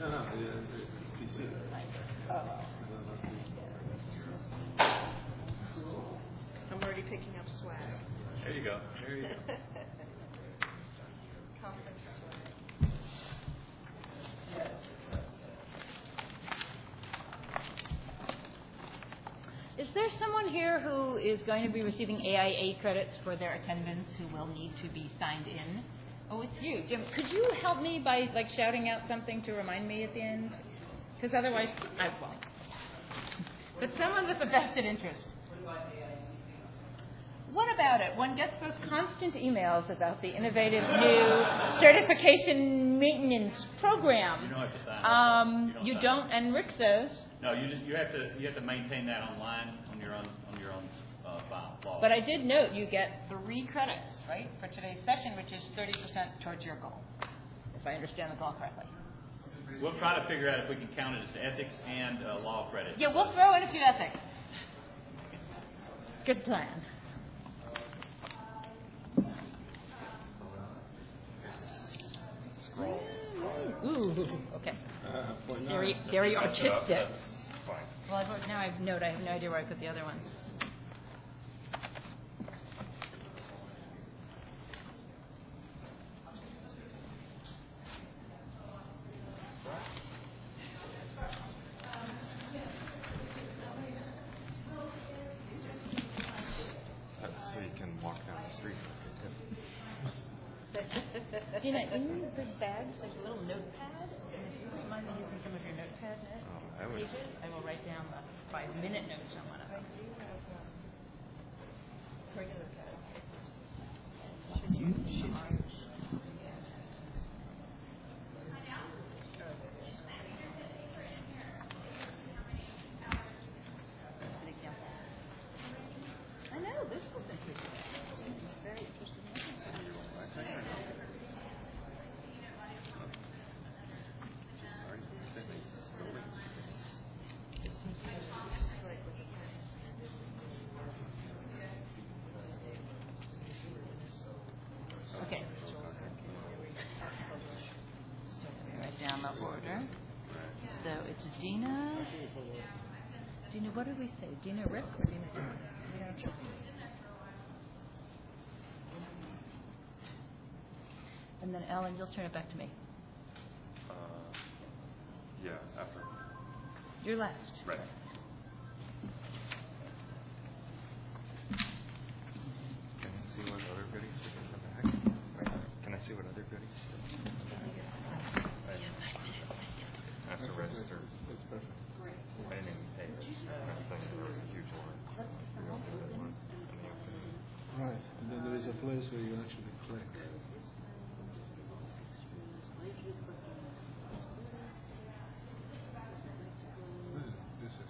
no, PC. I'm already picking up swag. There you go. There you go. Conference swag. Is there someone here who is going to be receiving AIA credits for their attendance who will need to be signed in? Oh, it's you, Jim. Could you help me by shouting out something to remind me at the end? Because otherwise, I won't. But someone with a vested interest. What about it? One gets those constant emails about the innovative new certification maintenance program. You don't have to sign it. You don't, and Rick says. No, you have to maintain that online on your own file. But I did note you get 3 credits, right, for today's session, which is 30% towards your goal, if I understand the goal correctly. We'll try to figure out if we can count it as ethics and law credits. Yeah, we'll throw in a few ethics. Good plan. Ooh, okay. Very artistic. Well, now I have no idea where I put the other ones. So you can walk down the street. Gina, in the bags, there's a little notepad. And if you wouldn't mind me using some of your notepad pages, I will write down the 5-minute notes on one of them. Regular pad. I know, this was interesting. This is very interesting. Okay. Write down the order. So it's Dina. Dina, what did we say? Dina Rick or Dina John? Dina John. And then Ellen, you'll turn it back to me. Yeah, after. You're last. Right. Can I see what other goodies we can come back? Can I see what other goodies? I have to register. That's perfect. I didn't even pay it. I was thinking there was a huge one. Right, and then there is a place where you actually click. This is.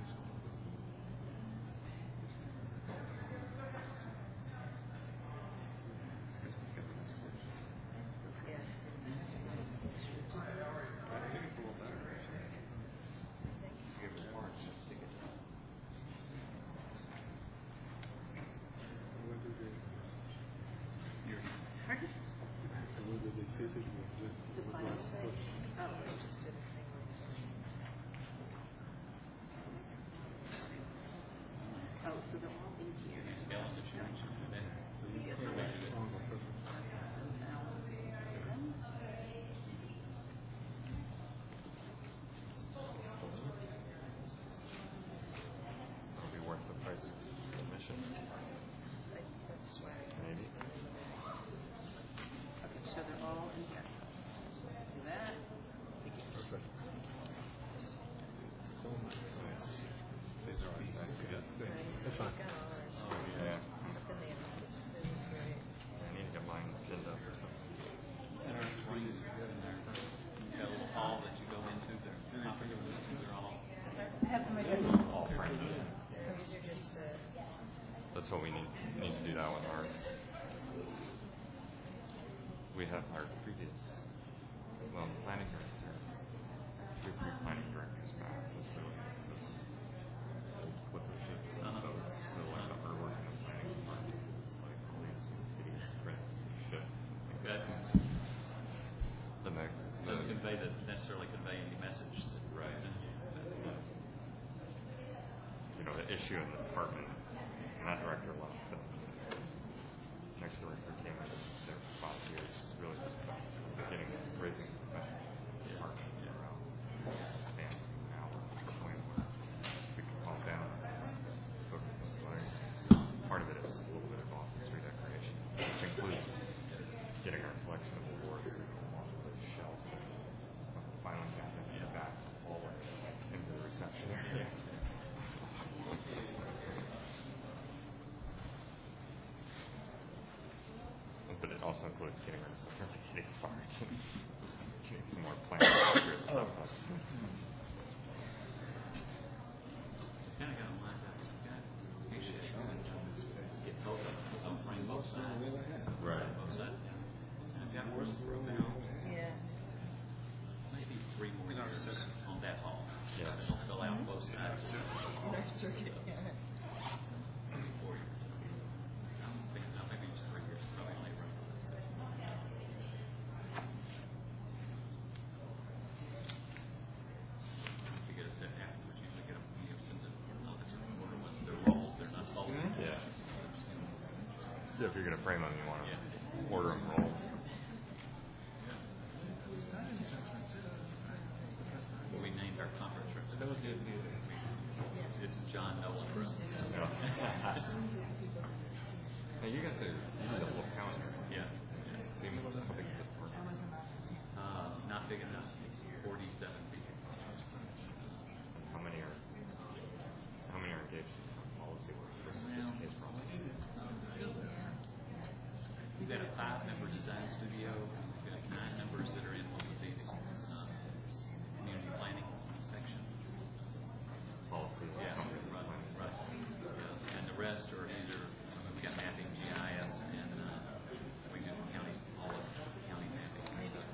That's what we need to do that with ours. We have our previous, planning director. There's 3 planning directors back. Was really old clipper ships and those. So like the artwork in the planning department is like all these hideous prints of ships. That The doesn't necessarily convey any issue in the department, and that director left. But next director came in and was there for 5 years. It's really just about getting raising professionals in the department around stand now we're at the point where we can calm down and focus on learning. Part of it is a little bit of office redecoration, which includes getting our collection of awards off the shelf and filing cabinet in the back hallway into the reception area. But it also includes getting rid of some really hitting parts and getting some more plant accurate stuff. Kind of got them lined up. Actually, get both of them. Don't frame both sides. Right. Both sides. I've got room for about Yeah. maybe 3 more years on that hall. Yeah. It'll fill out both sides. Nurse circuit. Maybe 4 years. I think it's 3 years. Probably only run for this. You get a set afterwards. You usually get them. You send them. Order what their rolls. They're not folded. Yeah. So if you're going to frame them, you want to order them rolled. We named our conference room. That was good. It's John Nolan room. Yeah. Now you got the whole counter. Yeah. Seems how big is it for? Not big enough. It's 47 people. How many are engaged in policy work versus just case processing? We've got a 5-member design studio. We've got 9 members that are in what would be the community planning section. Policy. Yeah, comprehensive right, planning. right. Yeah. And the rest are either, we've got mapping, GIS, and we do county, all of county mapping.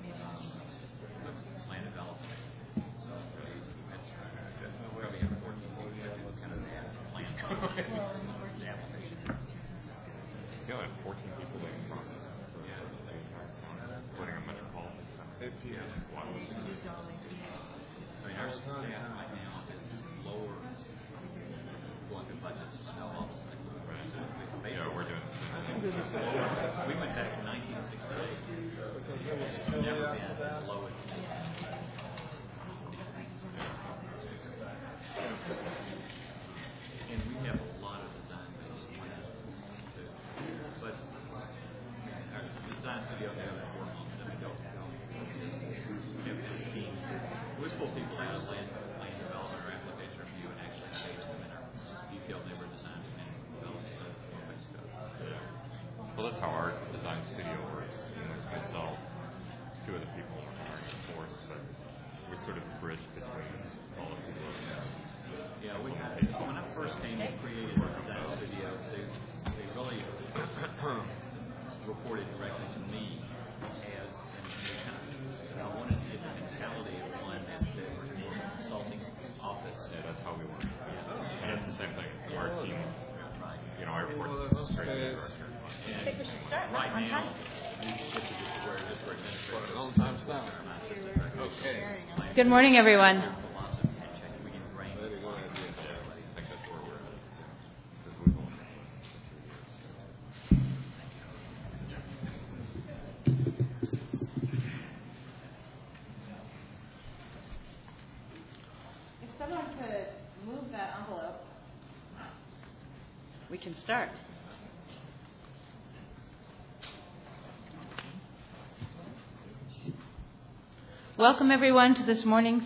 Land development. So that's probably important. It's kind of plan. You only have 14 people doing process for the entire county, including a metropolitan center. Yeah. Wow. I mean, our staff right now is lower going to budget. Right. Yeah, we're doing the same thing. We went back to 1968. Never been as low as it is. And we have a lot of design-based plans too. But our design studio has that work on them. We don't have teams. We pull people out of land development or application review and actually engage them in our detailed neighborhood design and development code. Yeah. Well, that's how our design studio works. There's myself, 2 other people in our force, but we sort of bridge between policy work and Yeah, when I first came and created the design studio, they really reported directly to me as I wanted to get the mentality of one that they were more of a consulting office. yeah, that's how we work. And it's the same thing. Our team, Right. our report is straight to the director. And think we should start right on now, time. we get to get to where it is for administrators. On time stop. My assistant director. Okay. Good morning, everyone. Philosophy and check. We get brain. Very good idea. I think that's where we're at. Because we've only been doing this for 2 years. If someone could move that envelope, we can start. Welcome, everyone, to this morning's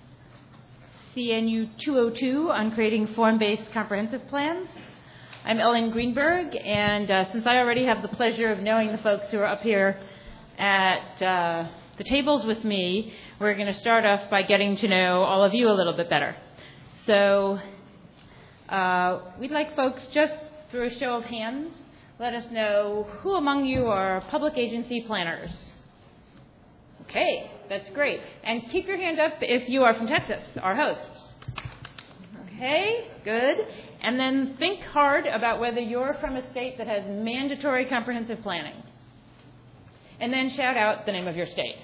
CNU 202 on creating form-based comprehensive plans. I'm Ellen Greenberg, and since I already have the pleasure of knowing the folks who are up here at the tables with me, we're going to start off by getting to know all of you a little bit better. So we'd like folks, just through a show of hands, let us know who among you are public agency planners. Okay, that's great. And keep your hand up if you are from Texas, our hosts. Okay, good. And then think hard about whether you're from a state that has mandatory comprehensive planning. And then shout out the name of your state.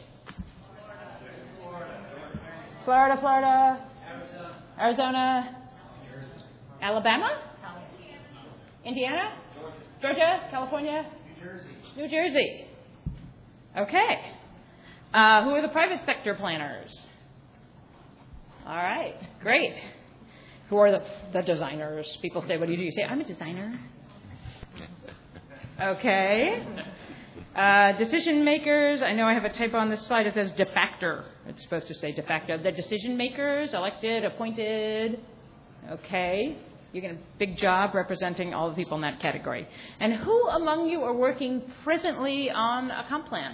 Florida, Arizona, Alabama? Indiana? Georgia? California? New Jersey. Okay. Who are the private sector planners? All right, great. Who are the designers? People say, what do? You say, I'm a designer. Okay. Decision makers. I know I have a typo on this slide. It says de facto. It's supposed to say de facto. The decision makers, elected, appointed. Okay. You get a big job representing all the people in that category. And who among you are working presently on a comp plan?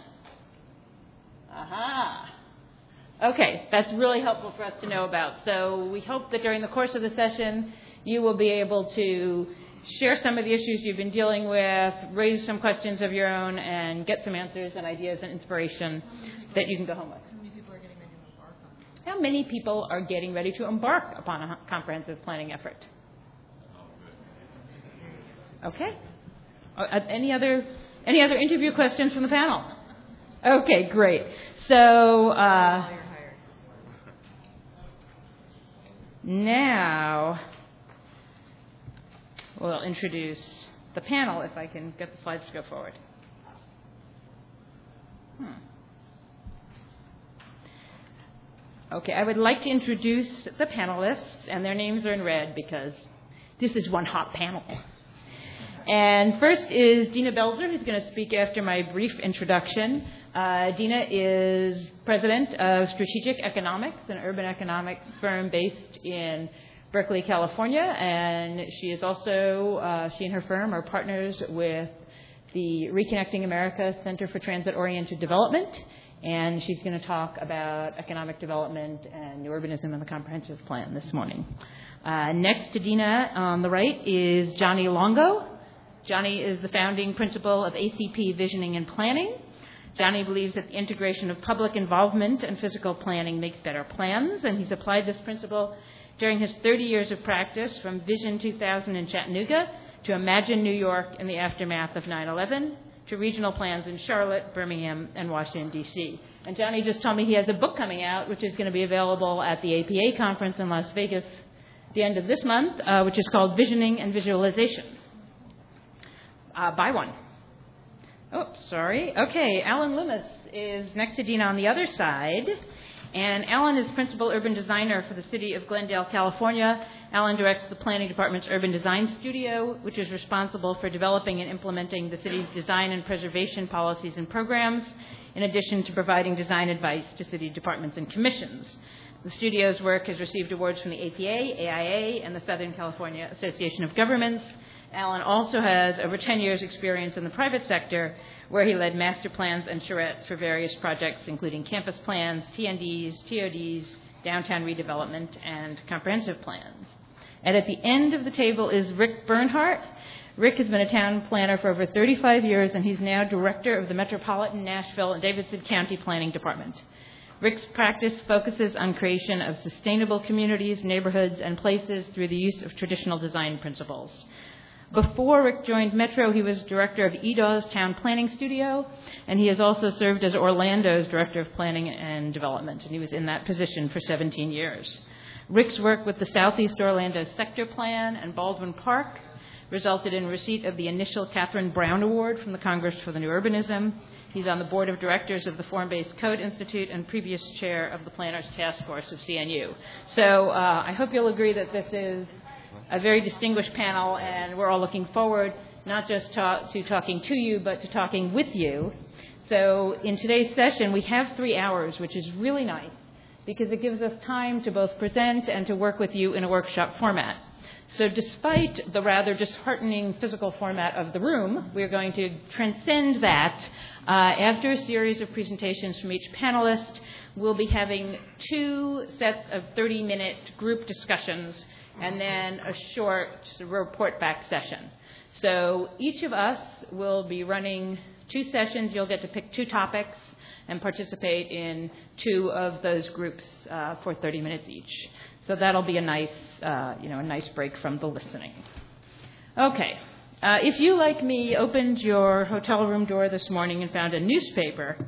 Aha. Okay, that's really helpful for us to know about. So we hope that during the course of the session, you will be able to share some of the issues you've been dealing with, raise some questions of your own, and get some answers and ideas and inspiration that you can go home with. How many people are getting ready to embark upon a comprehensive planning effort? Okay. Any other interview questions from the panel? Okay, great. So now we'll introduce the panel, if I can get the slides to go forward. Okay, I would like to introduce the panelists, and their names are in red because this is one hot panel. And first is Dina Belzer, who's going to speak after my brief introduction. Dina is president of Strategic Economics, an urban economics firm based in Berkeley, California. And she is also, she and her firm are partners with the Reconnecting America Center for Transit-Oriented Development. And she's going to talk about economic development and new urbanism in the comprehensive plan this morning. Next to Dina on the right is Johnny Longo. Johnny is the founding principal of ACP Visioning and Planning. Johnny believes that the integration of public involvement and physical planning makes better plans, and he's applied this principle during his 30 years of practice from Vision 2000 in Chattanooga to Imagine New York in the aftermath of 9/11 to regional plans in Charlotte, Birmingham, and Washington, D.C. And Johnny just told me he has a book coming out, which is going to be available at the APA conference in Las Vegas at the end of this month, which is called Visioning and Visualization. Buy one. Oh, sorry. Okay, Alan Loomis is next to Dina on the other side. And Alan is principal urban designer for the city of Glendale, California. Alan directs the planning department's urban design studio, which is responsible for developing and implementing the city's design and preservation policies and programs, in addition to providing design advice to city departments and commissions. The studio's work has received awards from the APA, AIA, and the Southern California Association of Governments. Alan also has over 10 years' experience in the private sector, where he led master plans and charrettes for various projects, including campus plans, TNDs, TODs, downtown redevelopment, and comprehensive plans. And at the end of the table is Rick Bernhardt. Rick has been a town planner for over 35 years, and he's now director of the Metropolitan Nashville and Davidson County Planning Department. Rick's practice focuses on creation of sustainable communities, neighborhoods, and places through the use of traditional design principles. Before Rick joined Metro, he was director of EDAW's Town Planning Studio, and he has also served as Orlando's Director of Planning and Development, and he was in that position for 17 years. Rick's work with the Southeast Orlando Sector Plan and Baldwin Park resulted in receipt of the initial Catherine Brown Award from the Congress for the New Urbanism. He's on the board of directors of the Form-Based Code Institute and previous chair of the Planners Task Force of CNU. So I hope you'll agree that this is a very distinguished panel, and we're all looking forward not just to talking to you, but to talking with you. So in today's session, we have 3 hours, which is really nice, because it gives us time to both present and to work with you in a workshop format. So despite the rather disheartening physical format of the room, we're going to transcend that. After a series of presentations from each panelist, we'll be having 2 sets of 30-minute group discussions and then a short report back session. So each of us will be running 2 sessions. You'll get to pick 2 topics and participate in 2 of those groups for 30 minutes each. So that'll be a nice, a nice break from the listening. Okay. If you, like me, opened your hotel room door this morning and found a newspaper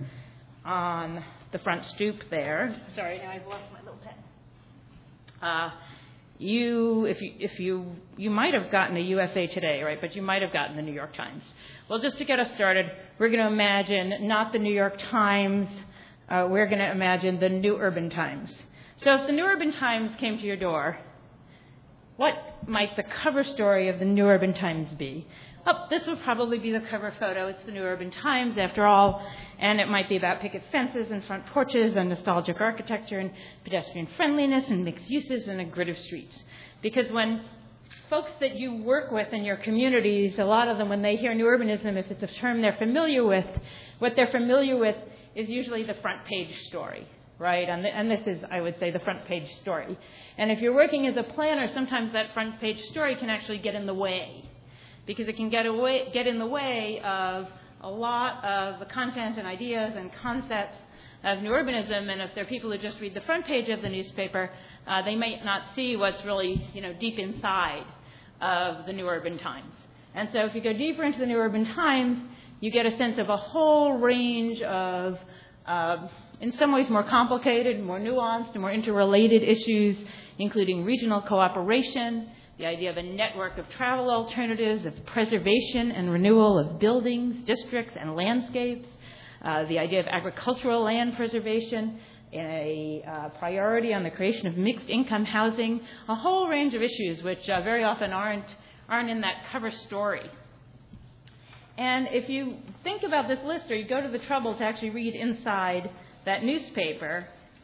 on the front stoop there. Sorry, now I've lost my little pen. you might have gotten a USA Today, right? But you might have gotten the New York Times. Well, just to get us started, we're going to imagine not the New York Times. We're going to imagine the New Urban Times. So if the New Urban Times came to your door, what might the cover story of the New Urban Times be? Oh, this would probably be the cover photo. It's the New Urban Times, after all, and it might be about picket fences and front porches and nostalgic architecture and pedestrian friendliness and mixed uses and a grid of streets. Because when folks that you work with in your communities, a lot of them, when they hear New Urbanism, if it's a term they're familiar with, what they're familiar with is usually the front page story. Right, and this is, I would say, the front page story. And if you're working as a planner, sometimes that front page story can actually get in the way, because it can get in the way of a lot of the content and ideas and concepts of New Urbanism. And if there are people who just read the front page of the newspaper, they might not see what's really, deep inside of the New Urban Times. And so if you go deeper into the New Urban Times, you get a sense of a whole range of in some ways more complicated, more nuanced, and more interrelated issues, including regional cooperation, the idea of a network of travel alternatives, of preservation and renewal of buildings, districts, and landscapes, the idea of agricultural land preservation, a priority on the creation of mixed-income housing, a whole range of issues which very often aren't in that cover story. And if you think about this list, or you go to the trouble to actually read inside that newspaper,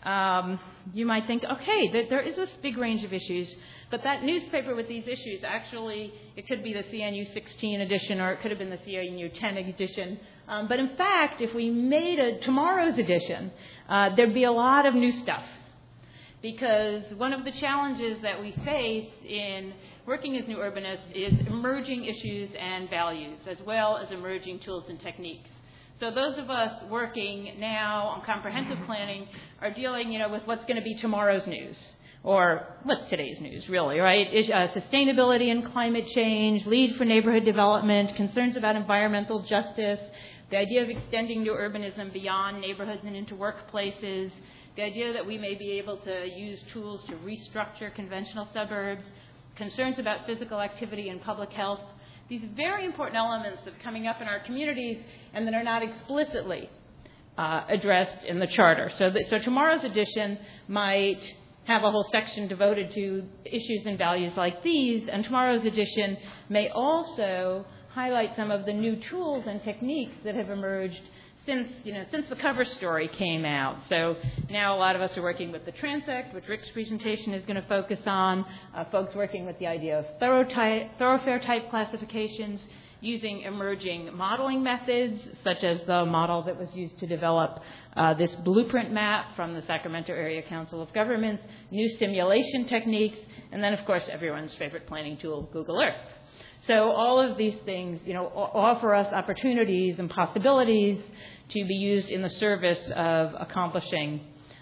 you might think, okay, there is this big range of issues, but that newspaper with these issues, actually, it could be the CNU 16 edition, or it could have been the CNU 10 edition. But in fact, if we made tomorrow's edition, there'd be a lot of new stuff. Because one of the challenges that we face in working as New Urbanists is emerging issues and values, as well as emerging tools and techniques. So those of us working now on comprehensive planning are dealing, with what's going to be tomorrow's news, or what's today's news, really, right? Sustainability and climate change, lead for neighborhood development, concerns about environmental justice, the idea of extending New Urbanism beyond neighborhoods and into workplaces, the idea that we may be able to use tools to restructure conventional suburbs, concerns about physical activity and public health. These very important elements that are coming up in our communities and that are not explicitly addressed in the charter. So tomorrow's edition might have a whole section devoted to issues and values like these, and tomorrow's edition may also highlight some of the new tools and techniques that have emerged since the cover story came out. So now a lot of us are working with the Transect, which Rick's presentation is going to focus on, folks working with the idea of thoroughfare-type classifications, using emerging modeling methods, such as the model that was used to develop this blueprint map from the Sacramento Area Council of Governments, new simulation techniques, and then, of course, everyone's favorite planning tool, Google Earth. So all of these things, offer us opportunities and possibilities to be used in the service of accomplishing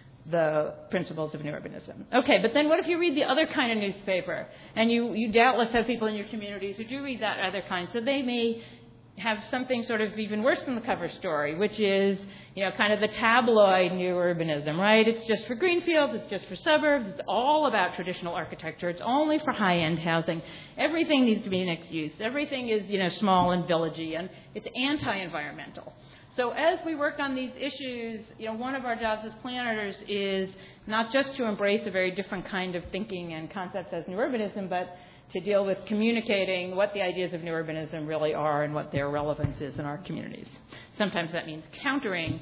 the principles of New Urbanism. Okay, but then what if you read the other kind of newspaper? And you doubtless have people in your communities who do read that other kind. So they may have something sort of even worse than the cover story, which is, kind of the tabloid New Urbanism, right? It's just for greenfields, it's just for suburbs, it's all about traditional architecture, it's only for high-end housing. Everything needs to be mixed use. Everything is, small and villagey, and it's anti-environmental. So as we work on these issues, one of our jobs as planners is not just to embrace a very different kind of thinking and concepts as New Urbanism, but to deal with communicating what the ideas of New Urbanism really are and what their relevance is in our communities. Sometimes that means countering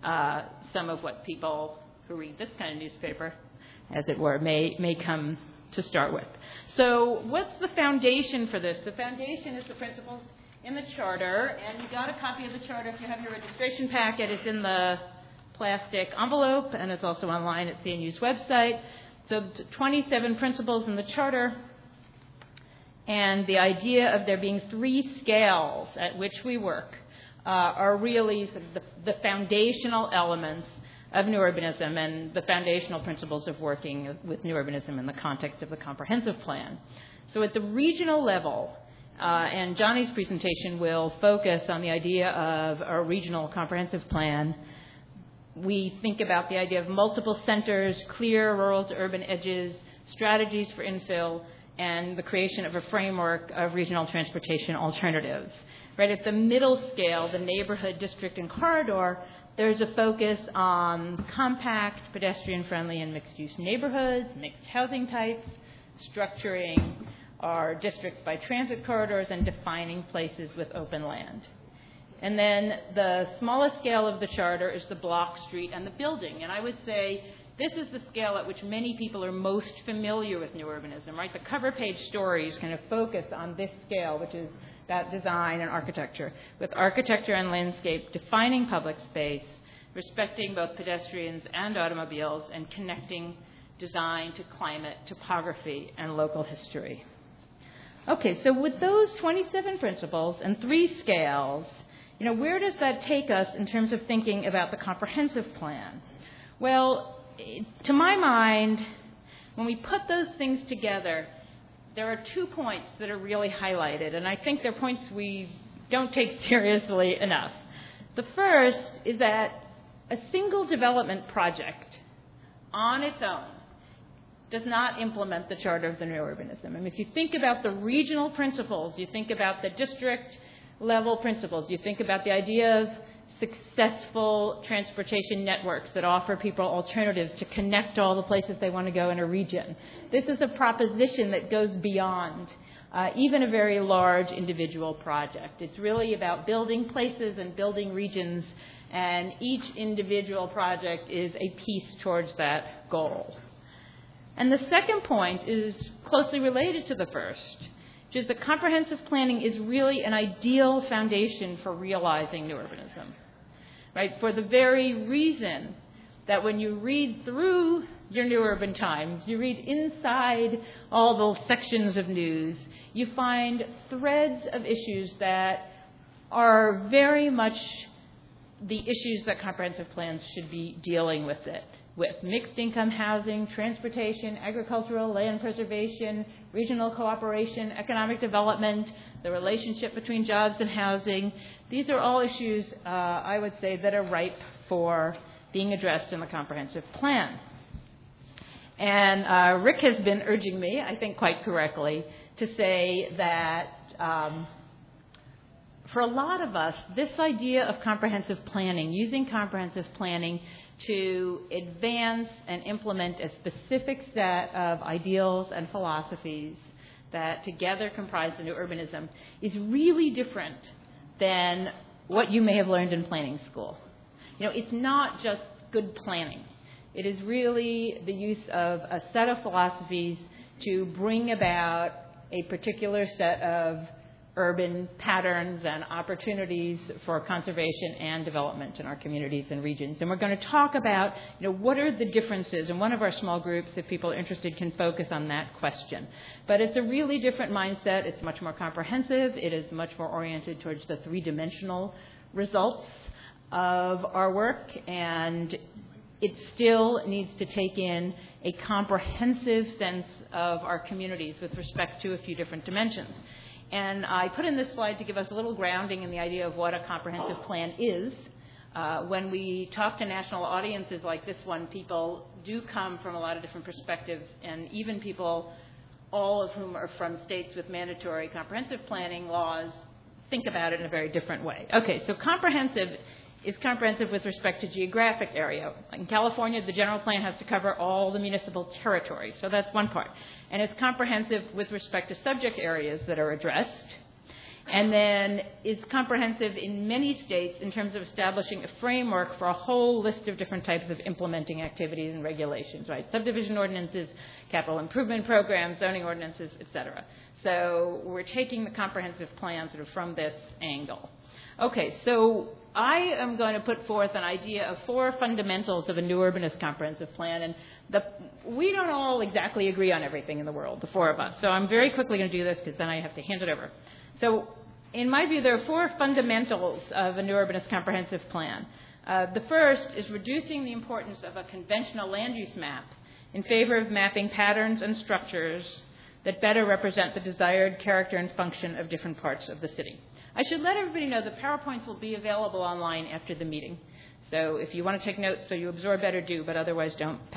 some of what people who read this kind of newspaper, as it were, may come to start with. So what's the foundation for this? The foundation is the principles in the charter, and you got a copy of the charter if you have your registration packet. It's in the plastic envelope, and it's also online at CNU's website. So 27 principles in the charter, and the idea of there being 3 scales at which we work are really sort of the foundational elements of New Urbanism and the foundational principles of working with New Urbanism in the context of the comprehensive plan. So at the regional level, and Johnny's presentation will focus on the idea of a regional comprehensive plan, we think about the idea of multiple centers, clear rural to urban edges, strategies for infill, and the creation of a framework of regional transportation alternatives. Right at the middle scale, the neighborhood, district, and corridor, there's a focus on compact, pedestrian-friendly, and mixed-use neighborhoods, mixed housing types, structuring our districts by transit corridors, and defining places with open land. And then the smallest scale of the charter is the block, street, and the building. And I would say this is the scale at which many people are most familiar with new urbanism, right? The cover page stories kind of focus on this scale, which is that design and architecture, with architecture and landscape defining public space, respecting both pedestrians and automobiles, and connecting design to climate, topography, and local history. Okay, so with those 27 principles and 3 scales, where does that take us in terms of thinking about the comprehensive plan? Well, to my mind, when we put those things together, there are 2 points that are really highlighted, and I think they're points we don't take seriously enough. The first is that a single development project on its own does not implement the Charter of the New Urbanism. I mean, if you think about the regional principles, you think about the district level principles, you think about the idea of successful transportation networks that offer people alternatives to connect all the places they want to go in a region. This is a proposition that goes beyond even a very large individual project. It's really about building places and building regions, and each individual project is a piece towards that goal. And the second point is closely related to the first, which is that comprehensive planning is really an ideal foundation for realizing new urbanism. Right, for the very reason that when you read through your New Urban Times, you read inside all the sections of news, you find threads of issues that are very much the issues that comprehensive plans should be dealing with mixed income housing, transportation, agricultural land preservation, regional cooperation, economic development, the relationship between jobs and housing. These are all issues, I would say, that are ripe for being addressed in the comprehensive plan. And Rick has been urging me, I think quite correctly, to say that for a lot of us, this idea of comprehensive planning, using comprehensive planning to advance and implement a specific set of ideals and philosophies that together comprise the new urbanism, is really different than what you may have learned in planning school. It's not just good planning. It is really the use of a set of philosophies to bring about a particular set of urban patterns and opportunities for conservation and development in our communities and regions. And we're going to talk about, what are the differences, and one of our small groups, if people are interested, can focus on that question. But it's a really different mindset. It's much more comprehensive. It is much more oriented towards the 3-dimensional results of our work, and it still needs to take in a comprehensive sense of our communities with respect to a few different dimensions. And I put in this slide to give us a little grounding in the idea of what a comprehensive plan is. When we talk to national audiences like this one, people do come from a lot of different perspectives, and even people, all of whom are from states with mandatory comprehensive planning laws, think about it in a very different way. Okay, so comprehensive is comprehensive with respect to geographic area. In California, the general plan has to cover all the municipal territory, so that's one part. And it's comprehensive with respect to subject areas that are addressed. And then is comprehensive in many states in terms of establishing a framework for a whole list of different types of implementing activities and regulations, right? Subdivision ordinances, capital improvement programs, zoning ordinances, et cetera. So we're taking the comprehensive plan sort of from this angle. Okay, so I am going to put forth an idea of 4 fundamentals of a new urbanist comprehensive plan, and we don't all exactly agree on everything in the world, the 4 of us. So I'm very quickly going to do this because then I have to hand it over. So in my view, there are 4 fundamentals of a new urbanist comprehensive plan. The first is reducing the importance of a conventional land use map in favor of mapping patterns and structures that better represent the desired character and function of different parts of the city. I should let everybody know the PowerPoints will be available online after the meeting. So if you want to take notes so you absorb better, do, but otherwise don't panic.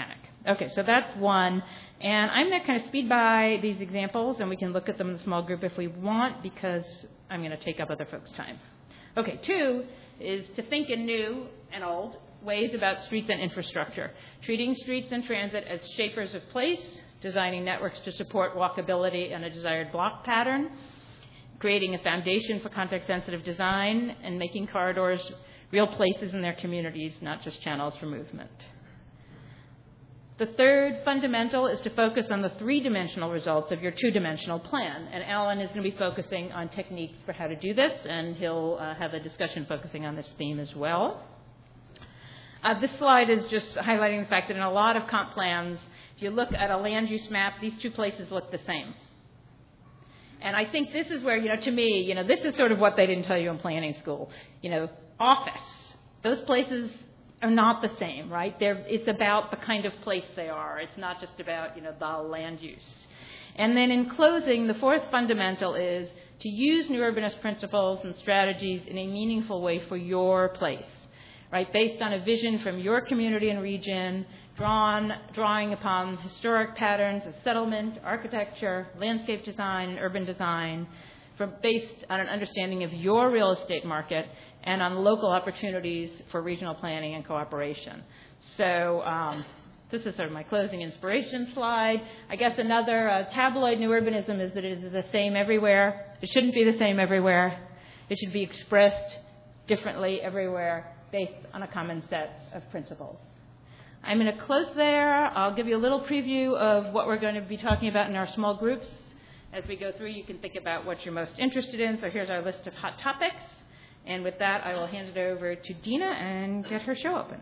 Okay, so that's one. And I'm going to kind of speed by these examples, and we can look at them in a small group if we want, because I'm going to take up other folks' time. Okay, 2 is to think in new and old ways about streets and infrastructure, treating streets and transit as shapers of place, designing networks to support walkability and a desired block pattern, creating a foundation for context-sensitive design, and making corridors real places in their communities, not just channels for movement. The third fundamental is to focus on the 3-dimensional results of your 2-dimensional plan. And Alan is going to be focusing on techniques for how to do this, and he'll have a discussion focusing on this theme as well. This slide is just highlighting the fact that in a lot of comp plans, if you look at a land use map, these 2 places look the same. And I think this is where, to me, this is sort of what they didn't tell you in planning school. Office, those places are not the same, right? It's about the kind of place they are. It's not just about, the land use. And then in closing, the 4th fundamental is to use new urbanist principles and strategies in a meaningful way for your place, right? Based on a vision from your community and region, drawing upon historic patterns of settlement, architecture, landscape design, and urban design, based on an understanding of your real estate market and on local opportunities for regional planning and cooperation. So this is sort of my closing inspiration slide. I guess another tabloid new urbanism is that it is the same everywhere. It shouldn't be the same everywhere. It should be expressed differently everywhere based on a common set of principles. I'm going to close there. I'll give you a little preview of what we're going to be talking about in our small groups. As we go through, you can think about what you're most interested in. So here's our list of hot topics. And with that, I will hand it over to Dina and get her show open.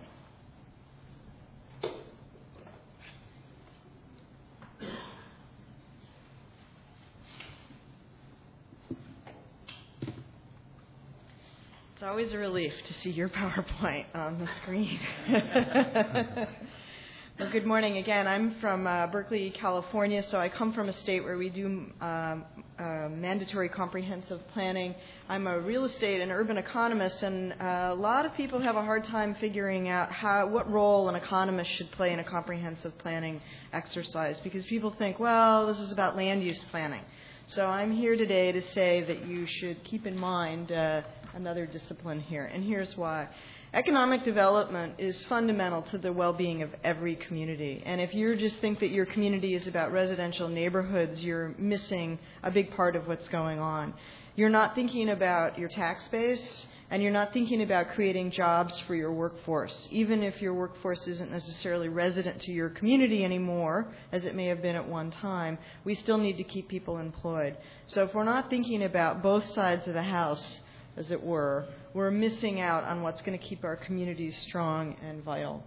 It's always a relief to see your PowerPoint on the screen. Well, good morning again. I'm from Berkeley, California, so I come from a state where we do mandatory comprehensive planning. I'm a real estate and urban economist, and a lot of people have a hard time figuring out what role an economist should play in a comprehensive planning exercise, because people think, well, this is about land use planning. So I'm here today to say that you should keep in mind another discipline here, and here's why. Economic development is fundamental to the well-being of every community. And if you just think that your community is about residential neighborhoods, you're missing a big part of what's going on. You're not thinking about your tax base, and you're not thinking about creating jobs for your workforce. Even if your workforce isn't necessarily resident to your community anymore, as it may have been at one time, we still need to keep people employed. So if we're not thinking about both sides of the house, as it were, we're missing out on what's going to keep our communities strong and vital.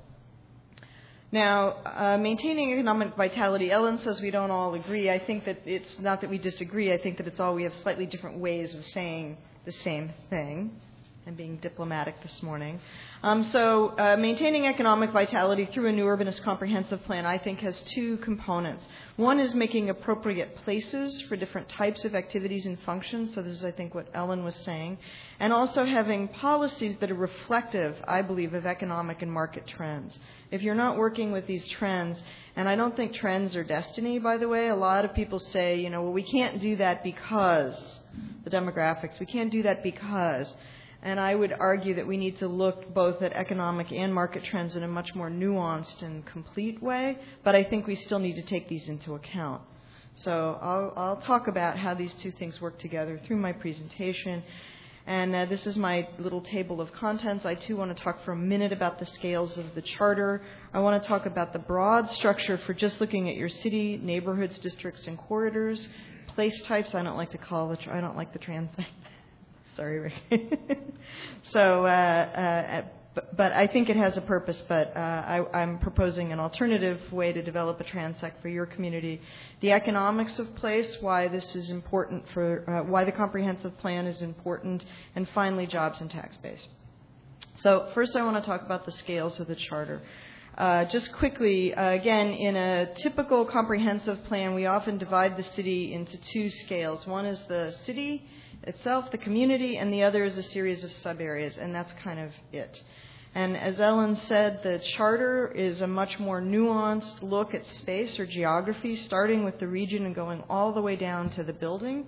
Now, maintaining economic vitality, Ellen says we don't all agree. I think that it's not that we disagree. I think that it's all we have slightly different ways of saying the same thing. I'm being diplomatic this morning. So maintaining economic vitality through a new urbanist comprehensive plan, I think, has 2 components. One is making appropriate places for different types of activities and functions. So this is, I think, what Ellen was saying. And also having policies that are reflective, I believe, of economic and market trends. If you're not working with these trends, and I don't think trends are destiny, by the way. A lot of people say, well, we can't do that because the demographics. We can't do that because. And I would argue that we need to look both at economic and market trends in a much more nuanced and complete way, but I think we still need to take these into account. So I'll talk about how these 2 things work together through my presentation. And this is my little table of contents. I, too, want to talk for a minute about the scales of the charter. I want to talk about the broad structure for just looking at your city, neighborhoods, districts, and corridors. Place types, I don't like the trans thing. Sorry, Rick. So, but I think it has a purpose, but I'm proposing an alternative way to develop a transect for your community. The economics of place, why this is important why the comprehensive plan is important, and finally, jobs and tax base. So first I want to talk about the scales of the charter. Just quickly, again, in a typical comprehensive plan, we often divide the city into 2 scales. One is the city itself, the community, and the other is a series of sub-areas, and that's kind of it. And as Ellen said, the charter is a much more nuanced look at space or geography, starting with the region and going all the way down to the building.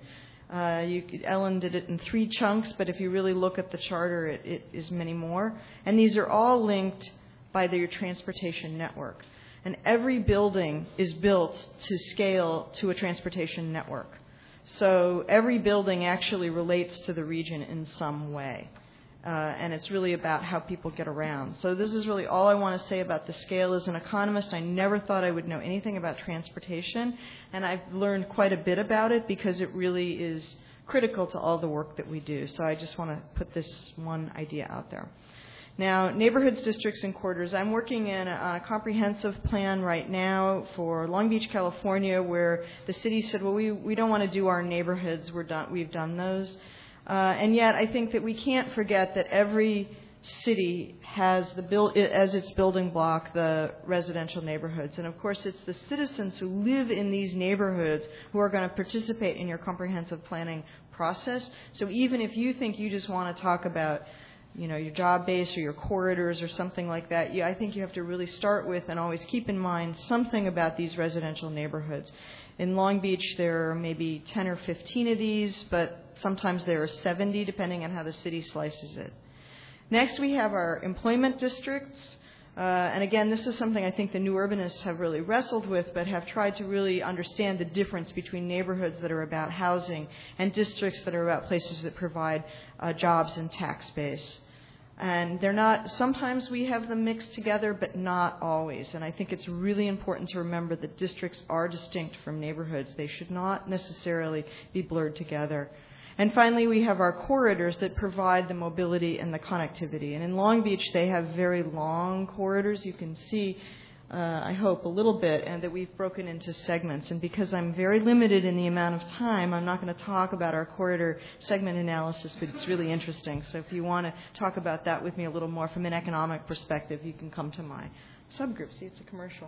Ellen did it in 3 chunks, but if you really look at the charter, it is many more. And these are all linked by your transportation network. And every building is built to scale to a transportation network. So every building actually relates to the region in some way. And it's really about how people get around. So this is really all I want to say about the scale. As an economist, I never thought I would know anything about transportation, and I've learned quite a bit about it because it really is critical to all the work that we do. So I just want to put this one idea out there. Now, neighborhoods, districts, and corridors. I'm working in a comprehensive plan right now for Long Beach, California, where the city said, well, we don't want to do our neighborhoods. We've done those. And yet I think that we can't forget that every city has as its building block the residential neighborhoods. And, of course, it's the citizens who live in these neighborhoods who are going to participate in your comprehensive planning process. So even if you think you just want to talk about your job base or your corridors or something like that, I think you have to really start with and always keep in mind something about these residential neighborhoods. In Long Beach, there are maybe 10 or 15 of these, but sometimes there are 70, depending on how the city slices it. Next, we have our employment districts. And again, this is something I think the new urbanists have really wrestled with, but have tried to really understand the difference between neighborhoods that are about housing and districts that are about places that provide jobs and tax base. And they're not, sometimes we have them mixed together, but not always. And I think it's really important to remember that districts are distinct from neighborhoods. They should not necessarily be blurred together. And finally, we have our corridors that provide the mobility and the connectivity. And in Long Beach, they have very long corridors. You can see, I hope, a little bit, and that we've broken into segments. And because I'm very limited in the amount of time, I'm not going to talk about our corridor segment analysis, but it's really interesting. So if you want to talk about that with me a little more from an economic perspective, you can come to my subgroup. See, it's a commercial.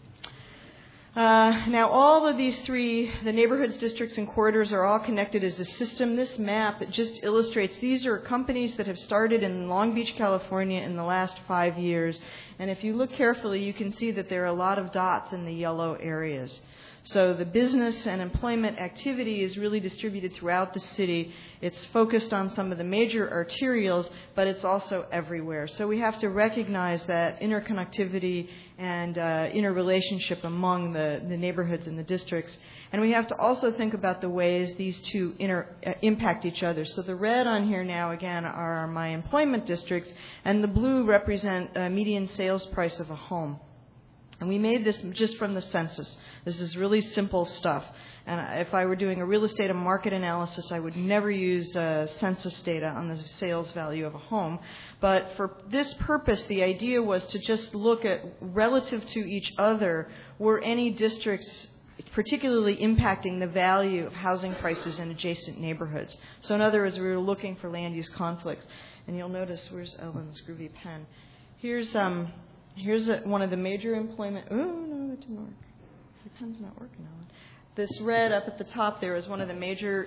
Now, all of these 3, the neighborhoods, districts, and corridors, are all connected as a system. This map, it just illustrates, these are companies that have started in Long Beach, California in the last 5 years. And if you look carefully, you can see that there are a lot of dots in the yellow areas. So the business and employment activity is really distributed throughout the city. It's focused on some of the major arterials, but it's also everywhere. So we have to recognize that interconnectivity and interrelationship among the neighborhoods and the districts. And we have to also think about the ways these two impact each other. So the red on here now, again, are my employment districts, and the blue represent median sales price of a home. And we made this just from the census. This is really simple stuff. And if I were doing a real estate and market analysis, I would never use census data on the sales value of a home. But for this purpose, the idea was to just look at, relative to each other, were any districts particularly impacting the value of housing prices in adjacent neighborhoods. So in other words, we were looking for land use conflicts. And you'll notice, where's Ellen's groovy pen? Here's one of the major employment... Oh, no, that didn't work. The pen's not working, Ellen. This red up at the top there is one of the major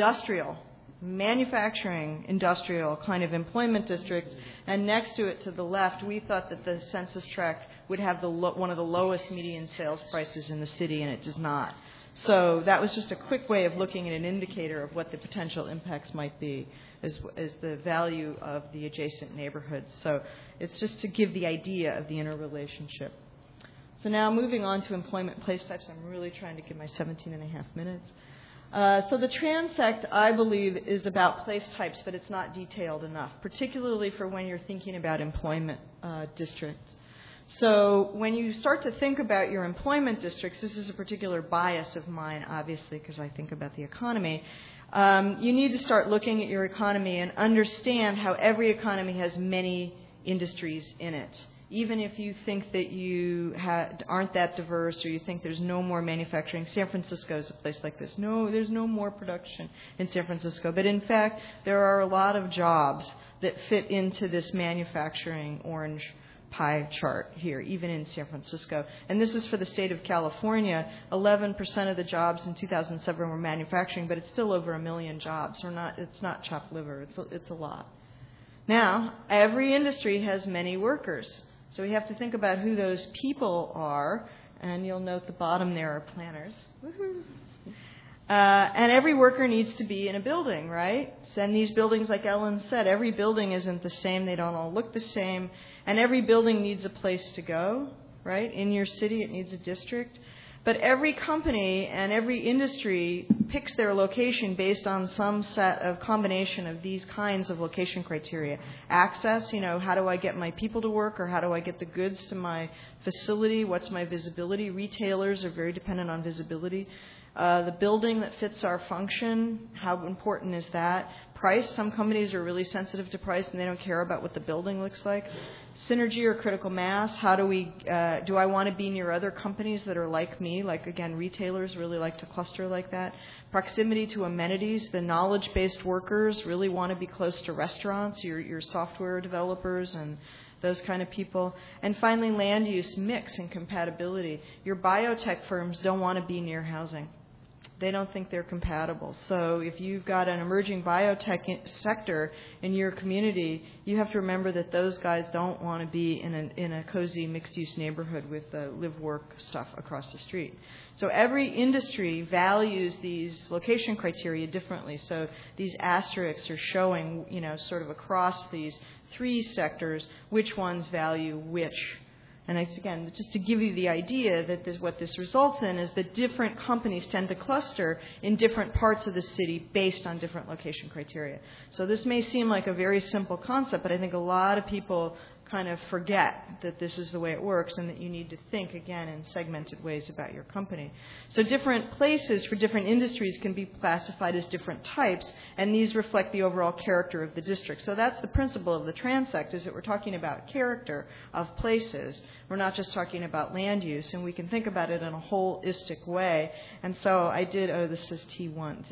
manufacturing industrial kind of employment districts. And next to it, to the left, we thought that the census tract would have one of the lowest median sales prices in the city, and it does not. So that was just a quick way of looking at an indicator of what the potential impacts might be as the value of the adjacent neighborhoods. So it's just to give the idea of the interrelationship. So now moving on to employment place types. I'm really trying to give my 17 and a half minutes. So the transect, I believe, is about place types, but it's not detailed enough, particularly for when you're thinking about employment districts. So when you start to think about your employment districts, this is a particular bias of mine, obviously, because I think about the economy. You need to start looking at your economy and understand how every economy has many industries in it. Even if you think that you aren't that diverse, or you think there's no more manufacturing. San Francisco is a place like this. No, there's no more production in San Francisco. But in fact, there are a lot of jobs that fit into this manufacturing orange pie chart here, even in San Francisco. And this is for the state of California. 11% of the jobs in 2007 were manufacturing, but it's still over 1 million jobs. It's not chopped liver. It's a lot. Now, every industry has many workers. So we have to think about who those people are. And you'll note the bottom there are planners. Woohoo! And every worker needs to be in a building, right? And these buildings, like Ellen said, every building isn't the same. They don't all look the same. And every building needs a place to go, right? In your city, it needs a district. But every company and every industry picks their location based on some set of combination of these kinds of location criteria. Access, how do I get my people to work, or how do I get the goods to my facility? What's my visibility? Retailers are very dependent on visibility. The building that fits our function, how important is that? Price, some companies are really sensitive to price and they don't care about what the building looks like. Synergy or critical mass, how do I want to be near other companies that are like me? Like, again, retailers really like to cluster like that. Proximity to amenities, the knowledge-based workers really want to be close to restaurants, your software developers and those kind of people. And finally, land use mix and compatibility. Your biotech firms don't want to be near housing. They don't think they're compatible. So if you've got an emerging biotech sector in your community, you have to remember that those guys don't want to be in a cozy mixed-use neighborhood with live-work stuff across the street. So every industry values these location criteria differently. So these asterisks are showing, sort of across these three sectors, which ones value which. And again, just to give you the idea that what this results in is that different companies tend to cluster in different parts of the city based on different location criteria. So this may seem like a very simple concept, but I think a lot of people kind of forget that this is the way it works and that you need to think, again, in segmented ways about your company. So different places for different industries can be classified as different types, and these reflect the overall character of the district. So that's the principle of the transect, is that we're talking about character of places. We're not just talking about land use, and we can think about it in a holistic way. And so I did, this says T1.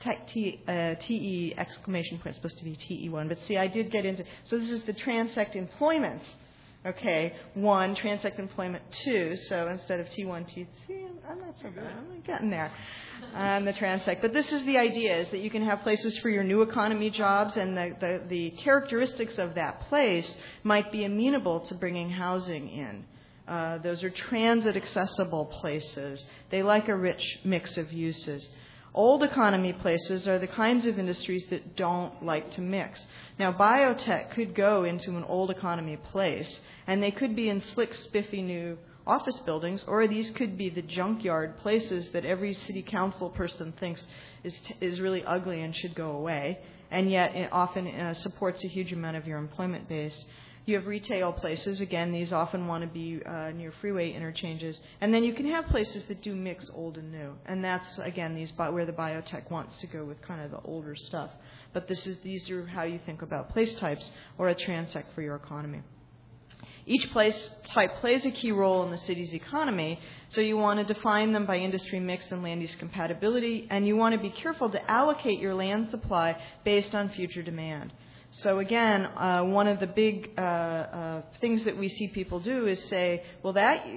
It's TE exclamation point, supposed to be TE1. But see, I did get into, so this is the transect employment. Okay, 1, transect employment 2, so instead of T1, T3, I'm not so bad, I'm getting there, the transect. But this is the idea, is that you can have places for your new economy jobs, and the characteristics of that place might be amenable to bringing housing in. Those are transit-accessible places. They like a rich mix of uses. Old economy places are the kinds of industries that don't like to mix. Now, biotech could go into an old economy place, and they could be in slick, spiffy new office buildings, or these could be the junkyard places that every city council person thinks is really ugly and should go away, and yet it often supports a huge amount of your employment base. You have retail places. Again, these often want to be near freeway interchanges. And then you can have places that do mix old and new. And that's, again, where the biotech wants to go with kind of the older stuff. But these are how you think about place types or a transect for your economy. Each place type plays a key role in the city's economy, so you want to define them by industry mix and land use compatibility, and you want to be careful to allocate your land supply based on future demand. So again, one of the big things that we see people do is say, well,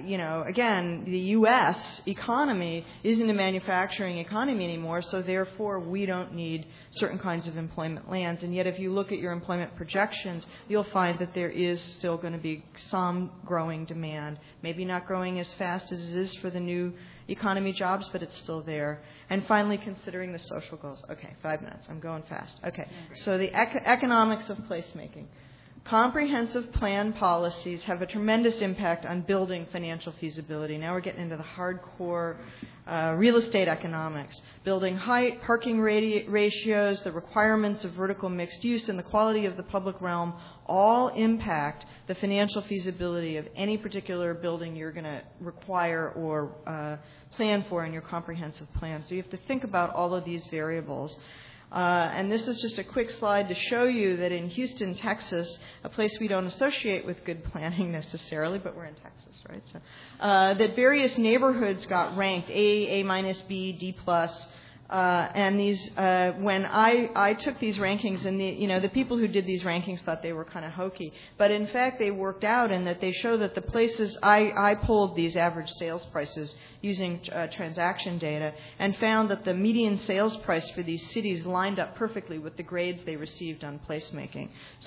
again, the U.S. economy isn't a manufacturing economy anymore, so therefore we don't need certain kinds of employment lands. And yet if you look at your employment projections, you'll find that there is still going to be some growing demand, maybe not growing as fast as it is for the new economy jobs, but it's still there. And finally, considering the social goals. Okay, 5 minutes. I'm going fast. Okay, so the economics of placemaking. Comprehensive plan policies have a tremendous impact on building financial feasibility. Now we're getting into the hardcore real estate economics. Building height, parking ratios, the requirements of vertical mixed use, and the quality of the public realm all impact the financial feasibility of any particular building you're going to require or plan for in your comprehensive plan. So you have to think about all of these variables. And this is just a quick slide to show you that in Houston, Texas, a place we don't associate with good planning necessarily, but we're in Texas, right? So, that various neighborhoods got ranked A minus, B, D plus, And these, when I took these rankings, and the people who did these rankings thought they were kind of hokey, but in fact they worked out in that they show that the places I pulled these average sales prices using transaction data and found that the median sales price for these cities lined up perfectly with the grades they received on placemaking.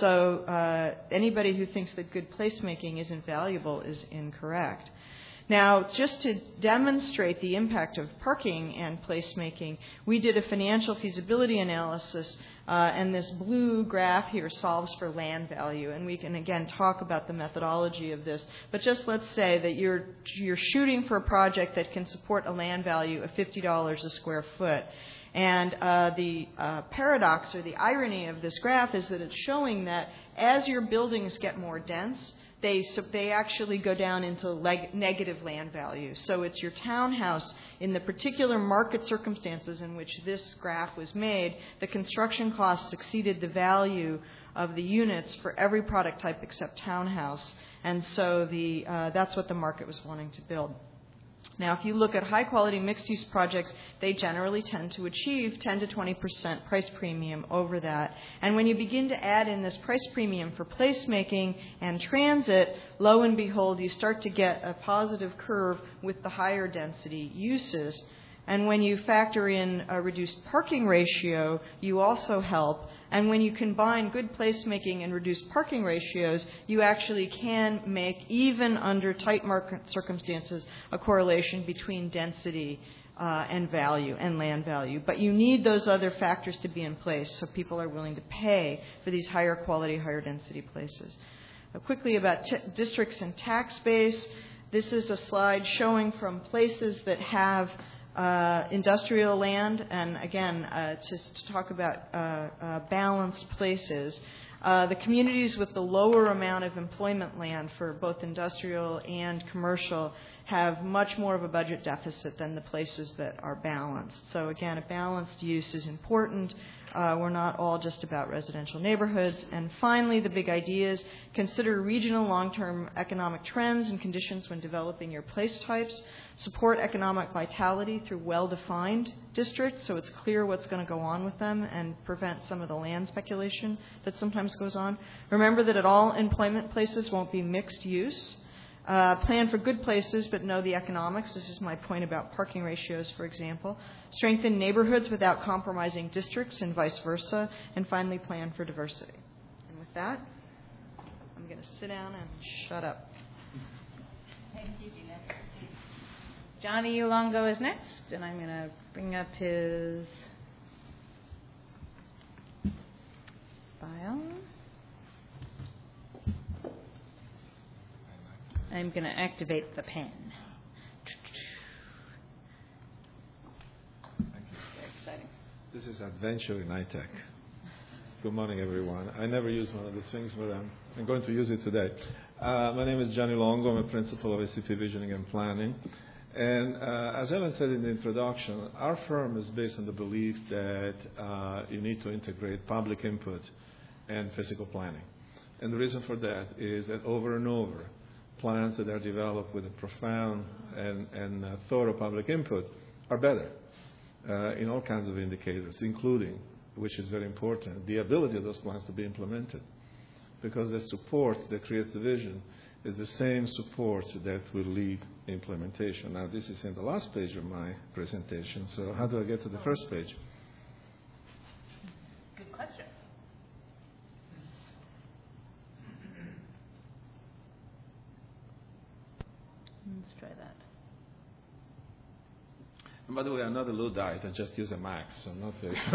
So anybody who thinks that good placemaking isn't valuable is incorrect. Now, just to demonstrate the impact of parking and placemaking, we did a financial feasibility analysis, and this blue graph here solves for land value. And we can, again, talk about the methodology of this. But just let's say that you're shooting for a project that can support a land value of $50 a square foot. And the paradox or the irony of this graph is that it's showing that as your buildings get more dense, they actually go down into negative land value. So it's your townhouse in the particular market circumstances in which this graph was made, the construction costs exceeded the value of the units for every product type except townhouse. And so that's what the market was wanting to build. Now, if you look at high-quality mixed-use projects, they generally tend to achieve 10 to 20% price premium over that. And when you begin to add in this price premium for placemaking and transit, lo and behold, you start to get a positive curve with the higher density uses. And when you factor in a reduced parking ratio, you also help. And when you combine good placemaking and reduced parking ratios, you actually can make, even under tight market circumstances, a correlation between density and value and land value. But you need those other factors to be in place so people are willing to pay for these higher quality, higher density places. Quickly about districts and tax base. This is a slide showing from places that have industrial land, and again, just to talk about balanced places. The communities with the lower amount of employment land for both industrial and commercial have much more of a budget deficit than the places that are balanced. So again, a balanced use is important. We're not all just about residential neighborhoods. And finally, the big ideas: consider regional long-term economic trends and conditions when developing your place types. Support economic vitality through well-defined districts so it's clear what's going to go on with them and prevent some of the land speculation that sometimes goes on. Remember that all employment places won't be mixed use. Plan for good places but know the economics. This is my point about parking ratios, for example. Strengthen neighborhoods without compromising districts and vice versa. And finally, plan for diversity. And with that, I'm going to sit down and shut up. Thank you, Gina. Johnny Ulongo is next, and I'm going to bring up his file. I'm going to activate the pen. Thank you. Very exciting. This is Adventure in iTech. Good morning, everyone. I never use one of these things, but I'm going to use it today. My name is Johnny Longo. I'm a principal of SCP Visioning and Planning. And as Ellen said in the introduction, our firm is based on the belief that you need to integrate public input and physical planning. And the reason for that is that over and over, plans that are developed with a profound and thorough public input are better in all kinds of indicators, including, which is very important, the ability of those plans to be implemented. Because the support that creates the vision is the same support that will lead implementation. Now, this is in the last page of my presentation, so how do I get to the first page? Good question. Let's try that. And by the way, I'm not a Luddite. I just use a Mac, so I'm not very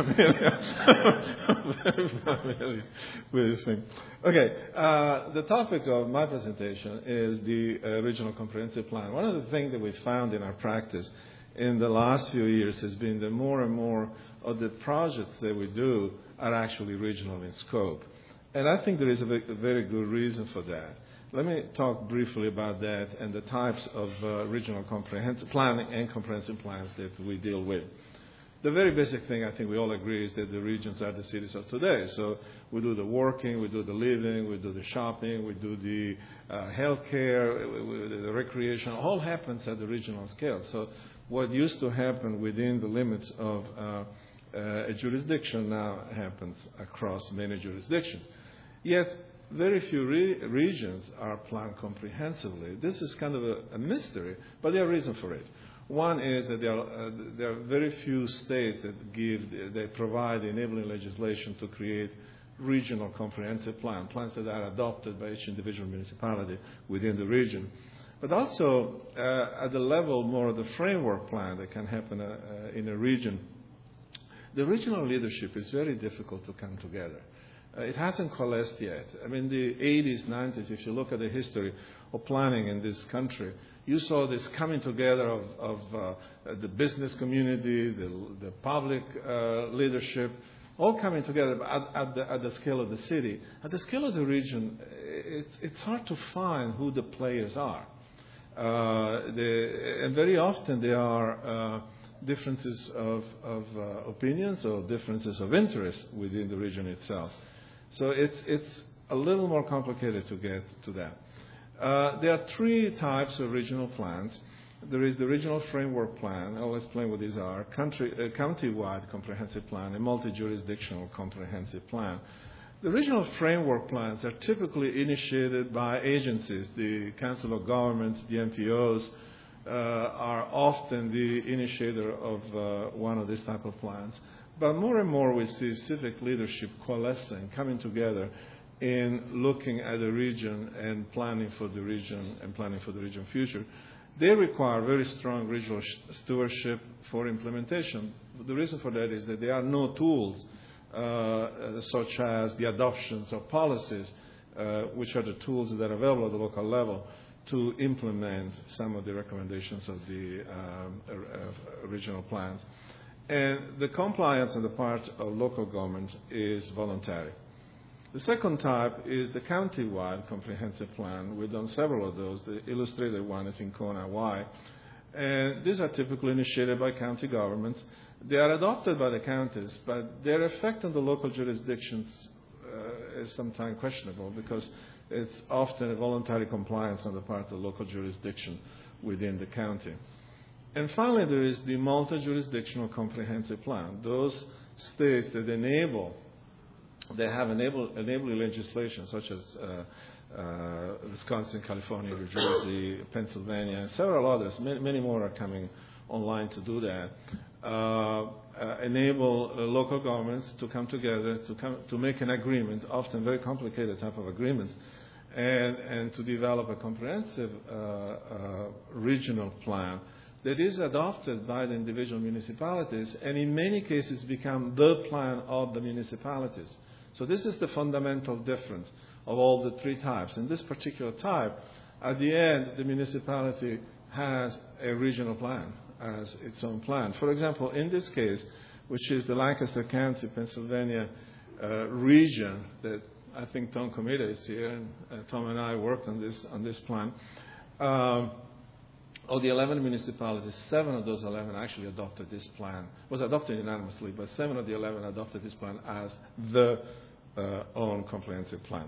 familiar with this thing. Okay, the topic of my presentation is the Regional Comprehensive Plan. One of the things that we found in our practice in the last few years has been that more and more of the projects that we do are actually regional in scope. And I think there is a very good reason for that. Let me talk briefly about that and the types of regional comprehensive planning and comprehensive plans that we deal with. The very basic thing I think we all agree is that the regions are the cities of today. So We do the working, we do the living, we do the shopping, we do the healthcare, the recreation. All happens at the regional scale. So what used to happen within the limits of a jurisdiction now happens across many jurisdictions. Yet very few regions are planned comprehensively. This is kind of a mystery, but there are reasons for it. One is that there are very few states that provide enabling legislation to create regional comprehensive plans that are adopted by each individual municipality within the region. But also at the level more of the framework plan that can happen in a region, the regional leadership is very difficult to come together. It hasn't coalesced yet. I mean, the 80s, 90s, if you look at the history of planning in this country, you saw this coming together of the business community, the public leadership, all coming together at the scale of the city. At the scale of the region, it's hard to find who the players are. And very often there are differences of opinions or differences of interest within the region itself. So it's a little more complicated to get to that. There are three types of regional plans. There is the regional framework plan. I'll explain what these are. County-wide comprehensive plan, a multi-jurisdictional comprehensive plan. The regional framework plans are typically initiated by agencies. The Council of Governments, the MPOs, are often the initiator of one of these type of plans. But more and more we see civic leadership coalescing, coming together in looking at the region and planning for the region and planning for the region future. They require very strong regional stewardship for implementation. The reason for that is that there are no tools such as the adoptions of policies, which are the tools that are available at the local level to implement some of the recommendations of the regional plans. And the compliance on the part of local government is voluntary. The second type is the county-wide comprehensive plan. We've done several of those. The illustrated one is in Kona, Hawaii. And these are typically initiated by county governments. They are adopted by the counties, but their effect on the local jurisdictions is sometimes questionable because it's often a voluntary compliance on the part of the local jurisdiction within the county. And finally, there is the multi-jurisdictional comprehensive plan. Those states that have enabling legislation, such as Wisconsin, California, New Jersey, Pennsylvania, and several others. Many more are coming online to do that. Enable local governments to come together to make an agreement, often very complicated type of agreements, and to develop a comprehensive regional plan that is adopted by the individual municipalities and in many cases become the plan of the municipalities. So this is the fundamental difference of all the three types. In this particular type, at the end, the municipality has a regional plan as its own plan. For example, in this case, which is the Lancaster County, Pennsylvania region that I think Tom Comita is here, and Tom and I worked on this plan. Of the 11 municipalities, 7 of those 11 actually adopted this plan. It was adopted unanimously, but 7 of the 11 adopted this plan as the own comprehensive plan.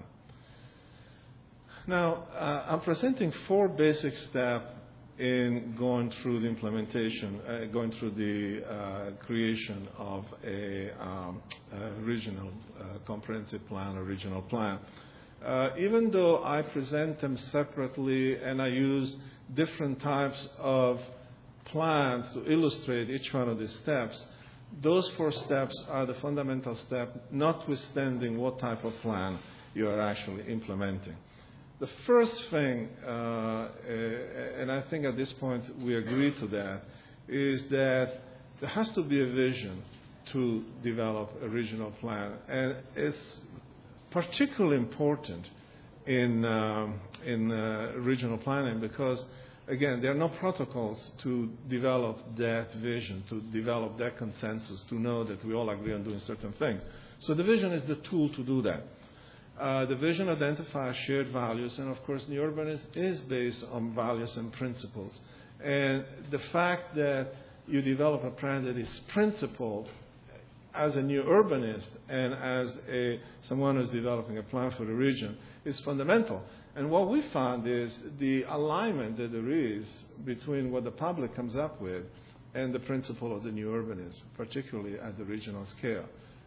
Now, I'm presenting 4 basic steps in going through the implementation, going through the creation of a regional comprehensive plan or regional plan. Even though I present them separately and I use different types of plans to illustrate each one of these steps, those 4 steps are the fundamental step, notwithstanding what type of plan you are actually implementing. The first thing, and I think at this point we agree to that, is that there has to be a vision to develop a regional plan. And it's particularly important in regional planning because, again, there are no protocols to develop that vision, to develop that consensus, to know that we all agree on doing certain things. So the vision is the tool to do that. The vision identifies shared values, and of course, the urban is based on values and principles. And the fact that you develop a plan that is principled as a new urbanist and as someone who's developing a plan for the region is fundamental. And what we found is the alignment that there is between what the public comes up with and the principle of the new urbanism, particularly at the regional scale.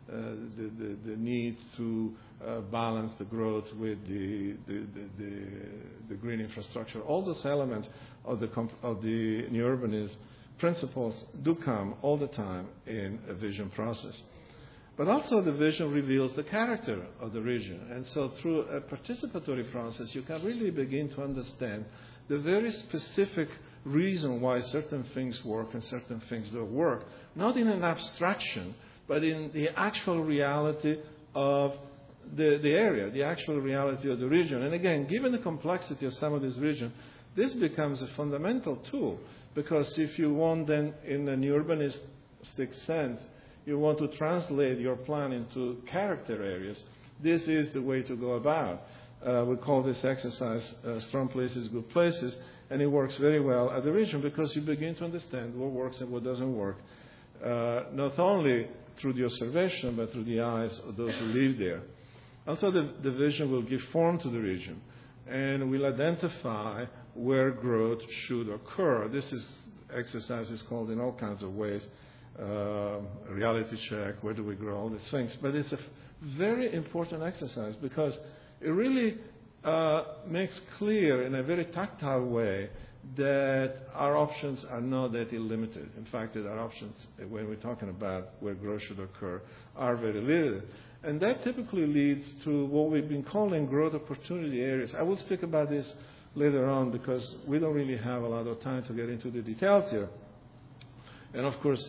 The need to balance the growth with the green infrastructure. All those elements of the new urbanism principles do come all the time in a vision process. But also the vision reveals the character of the region. And so through a participatory process, you can really begin to understand the very specific reason why certain things work and certain things don't work, not in an abstraction, but in the actual reality of the area, the actual reality of the region. And again, given the complexity of some of this region, this becomes a fundamental tool, because if you want then, in an urbanistic sense, you want to translate your plan into character areas, this is the way to go about. We call this exercise strong places, good places, and it works very well at the region because you begin to understand what works and what doesn't work, not only through the observation, but through the eyes of those who live there. Also, the vision will give form to the region and will identify where growth should occur. This exercise is called in all kinds of ways. Reality check, where do we grow, all these things. But it's a very important exercise because it really makes clear in a very tactile way that our options are not that illimited. In fact, that our options, when we're talking about where growth should occur, are very limited. And that typically leads to what we've been calling growth opportunity areas. I will speak about this later on because we don't really have a lot of time to get into the details here. And of course,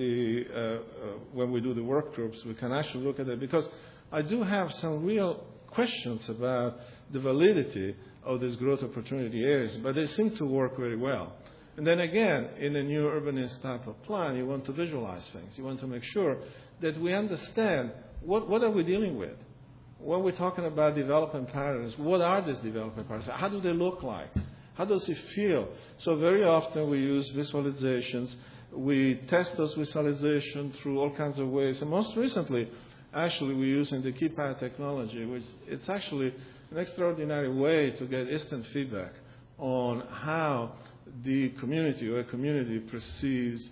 when we do the work groups, we can actually look at it because I do have some real questions about the validity of these growth opportunity areas, but they seem to work very well. And then again, in a new urbanist type of plan, you want to visualize things. You want to make sure that we understand what are we dealing with. When we're talking about development patterns, what are these development patterns? How do they look like? How does it feel? So very often we use visualizations. We test those visualizations through all kinds of ways. And most recently, actually, we're using the KeyPath technology, which it's actually an extraordinary way to get instant feedback on how the community or a community perceives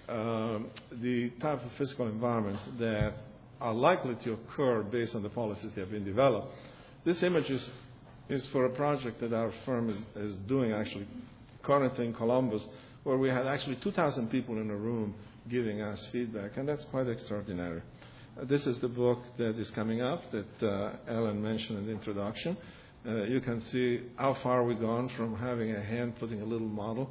the type of physical environment that are likely to occur based on the policies that have been developed. This image is for a project that our firm is doing actually currently in Columbus, where we had actually 2,000 people in a room giving us feedback, and that's quite extraordinary. This is the book that is coming up that Ellen mentioned in the introduction. You can see how far we've gone from having a hand putting a little model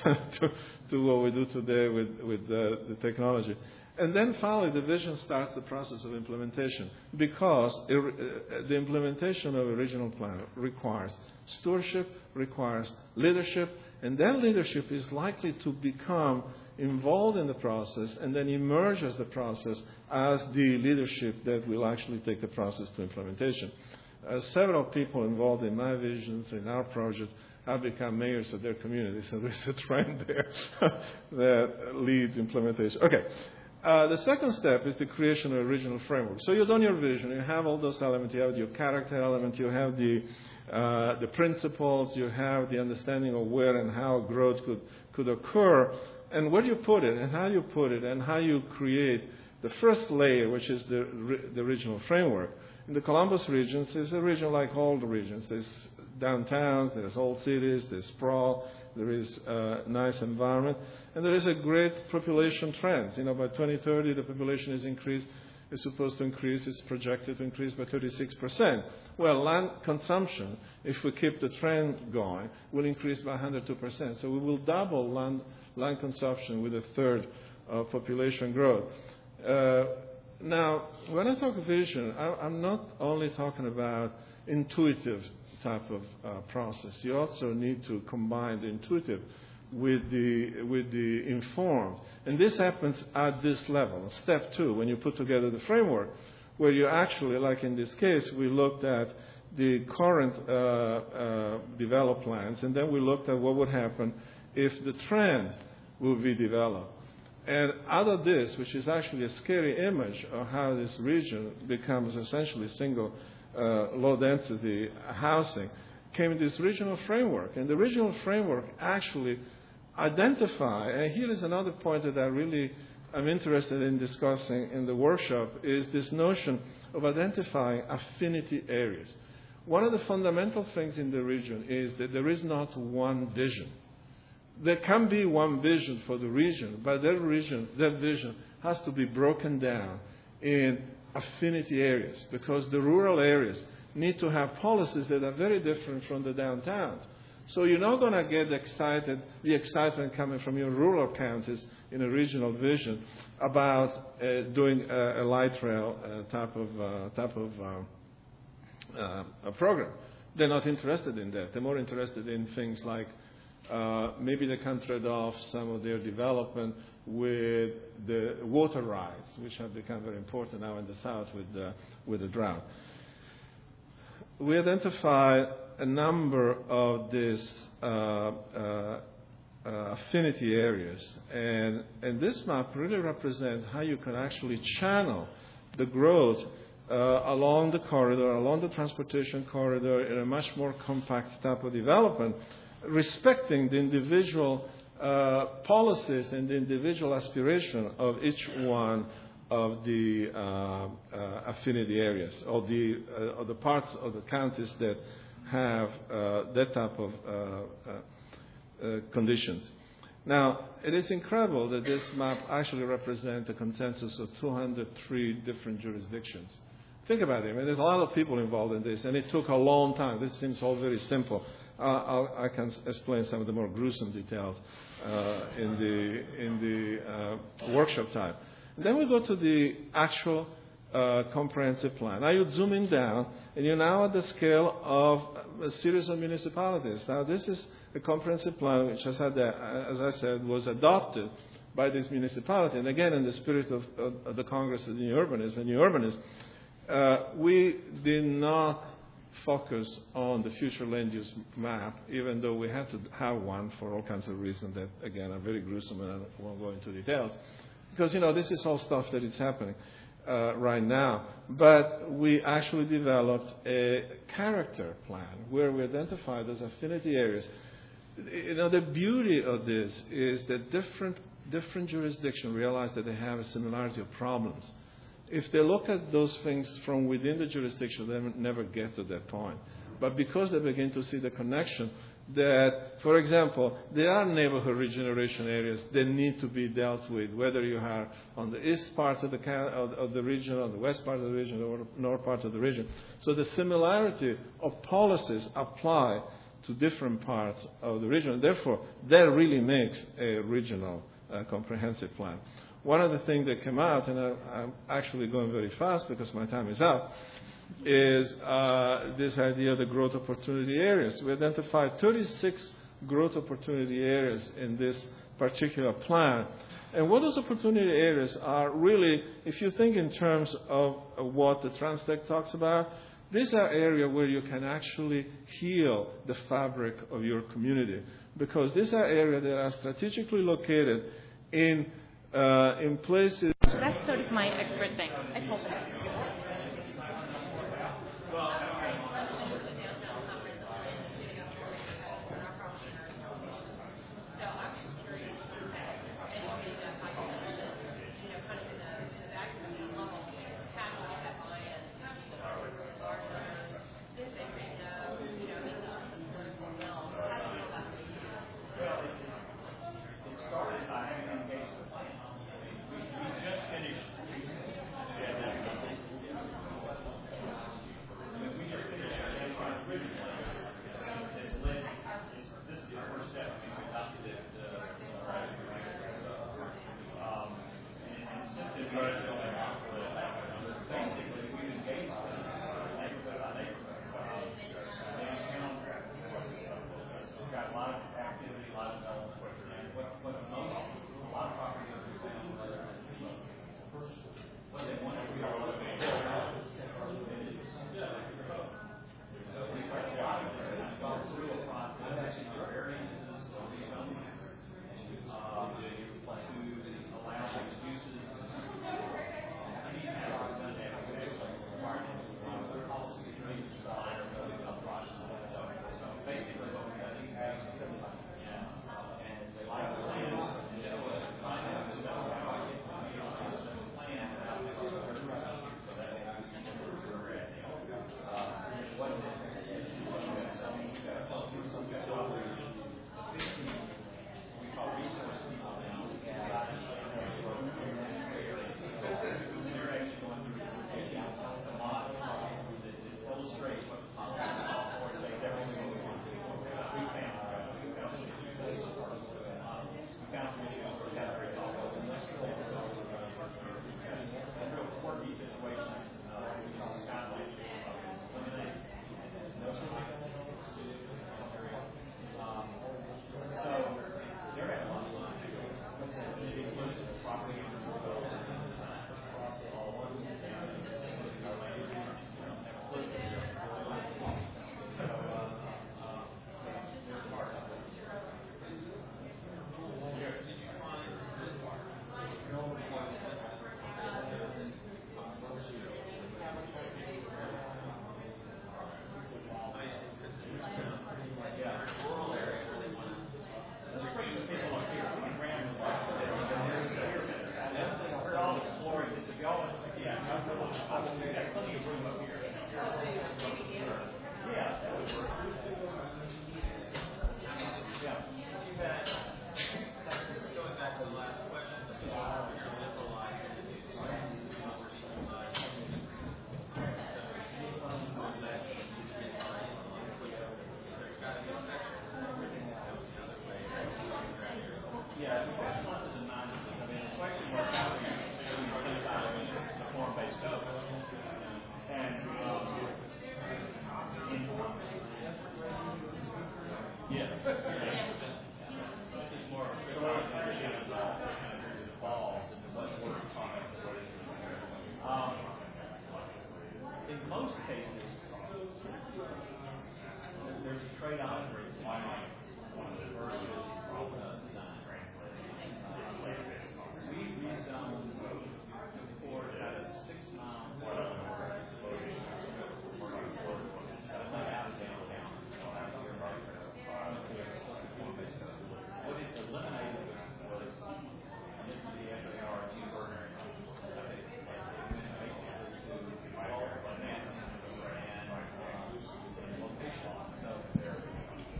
to what we do today with the technology. And then finally, the vision starts the process of implementation because the implementation of a regional plan requires stewardship, requires leadership, and that leadership is likely to become involved in the process and then emerge as the process as the leadership that will actually take the process to implementation. Several people involved in my visions, in our project, have become mayors of their community, so there's a trend there that leads implementation. Okay. The second step is the creation of a regional framework. So you've done your vision, you have all those elements, you have your character element, you have the principles, you have the understanding of where and how growth could occur, and where you put it, and how you put it, and how you create the first layer, which is the regional framework. In the Columbus regions, it's a region like all the regions. There's downtowns, there's old cities, there's sprawl, there is a nice environment, and there is a great population trend. By 2030, the population is supposed to increase, it's projected to increase by 36%. Well, land consumption, if we keep the trend going, will increase by 102%. So we will double land consumption with a third of population growth. Now, when I talk vision, I'm not only talking about intuitive type of process. You also need to combine the intuitive with the informed. And this happens at this level, step 2, when you put together the framework, where you actually, like in this case, we looked at the current developed plans, and then we looked at what would happen if the trend will be developed. And out of this, which is actually a scary image of how this region becomes essentially single low-density housing, came this regional framework. And the regional framework actually identified, and here is another point that I'm interested in discussing in the workshop, is this notion of identifying affinity areas. One of the fundamental things in the region is that there is not one vision. There can be one vision for the region, but that vision has to be broken down in affinity areas, because the rural areas need to have policies that are very different from the downtowns. So you're not going to get the excitement coming from your rural counties in a regional vision about doing a light rail type of program. They're not interested in that. They're more interested in things like maybe they can trade off some of their development with the water rights, which have become very important now in the South with the drought. We identified a number of these affinity areas, and this map really represents how you can actually channel the growth along the corridor, along the transportation corridor, in a much more compact type of development, respecting the individual policies and the individual aspiration of each one of the affinity areas, or the parts of the counties that have that type of conditions. Now, it is incredible that this map actually represents a consensus of 203 different jurisdictions. Think about it. I mean, there's a lot of people involved in this, and it took a long time. This seems all very simple. I can explain some of the more gruesome details in the workshop time. Then we go to the actual comprehensive plan. Now you're zooming down, and you're now at the scale of a series of municipalities. Now this is a comprehensive plan which, as I said, was adopted by this municipality. And again, in the spirit of the Congress of New Urbanism, we did not focus on the future land use map, even though we had to have one for all kinds of reasons that, again, are very gruesome, and I won't go into details. Because, this is all stuff that is happening right now. But we actually developed a character plan where we identified those affinity areas. The beauty of this is that different jurisdictions realize that they have a similarity of problems. If they look at those things from within the jurisdiction, they never get to that point. But because they begin to see the connection, that, for example, there are neighborhood regeneration areas that need to be dealt with, whether you are on the east part of the region, or the west part of the region, or north part of the region. So the similarity of policies apply to different parts of the region. Therefore, that really makes a regional comprehensive plan. One of the things that came out, and I'm actually going very fast because my time is up, is this idea of the growth opportunity areas. We identified 36 growth opportunity areas in this particular plan. And what those opportunity areas are really, if you think in terms of what the Transtech talks about, these are areas where you can actually heal the fabric of your community, because these are areas that are strategically located in places. That's sort of my expert thing. I told them. most cases, there's a trade-off versus design. We rezoned before it had a 6-mile corridor. Not out of downtown. What is eliminated was the FAR burner. And location. So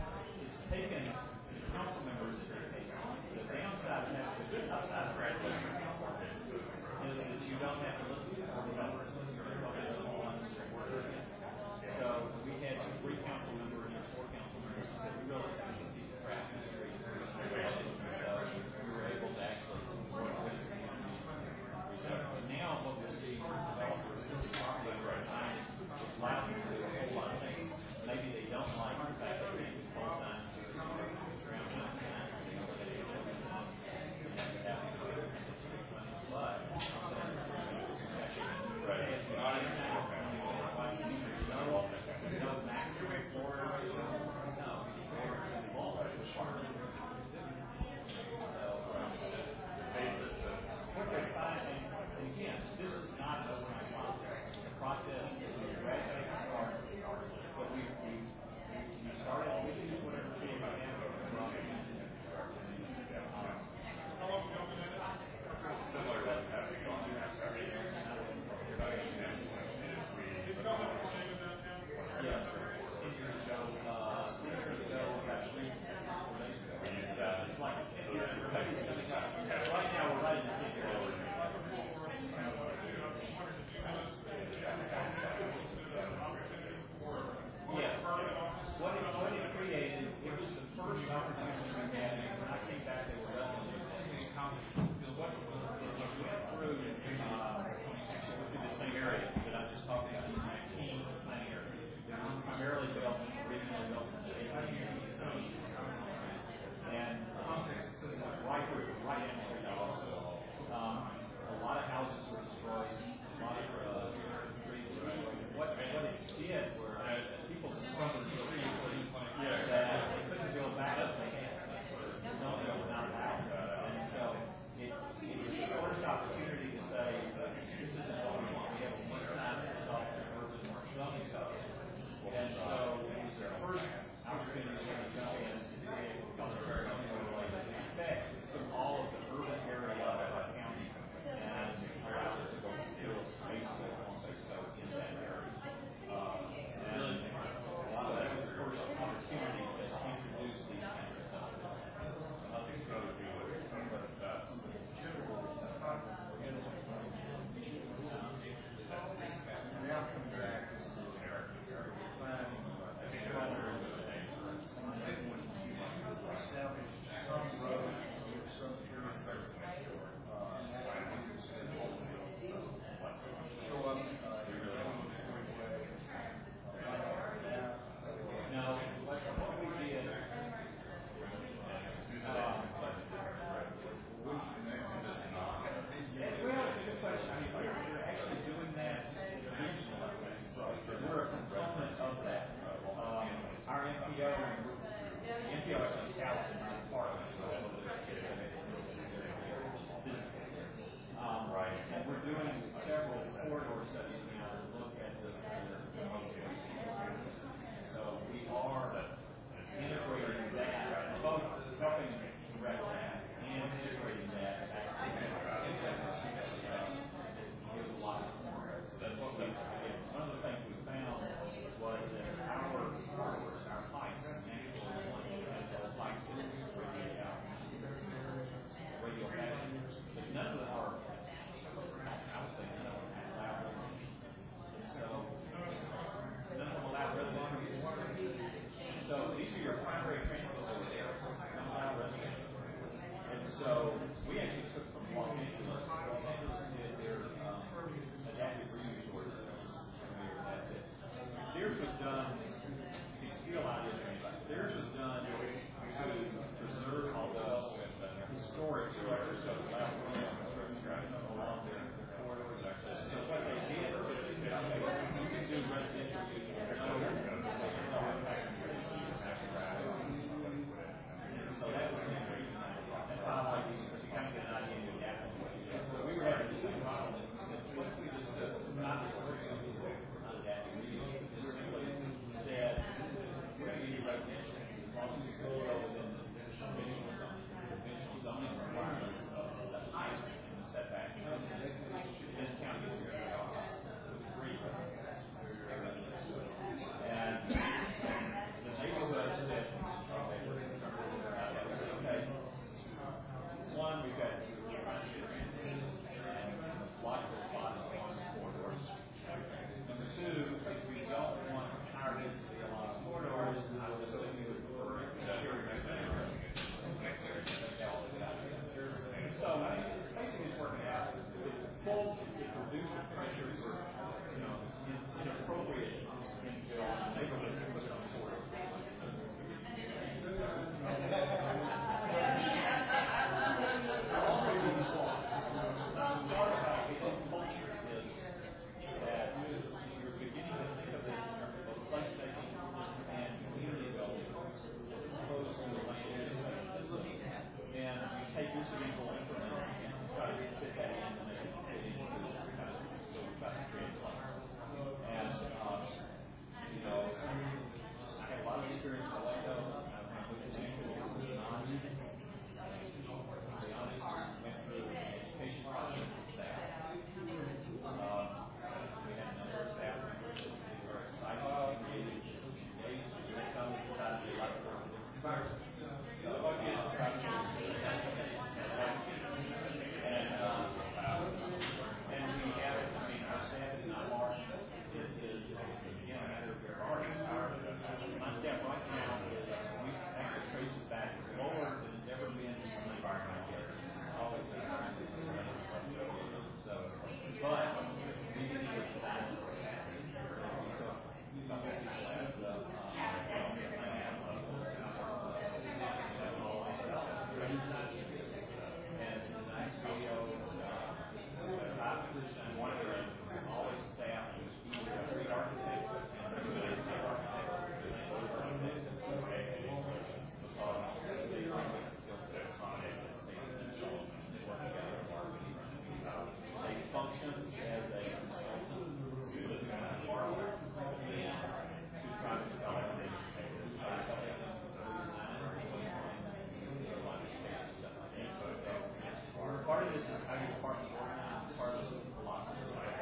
of this is how your department's organized, part of this is the philosophy.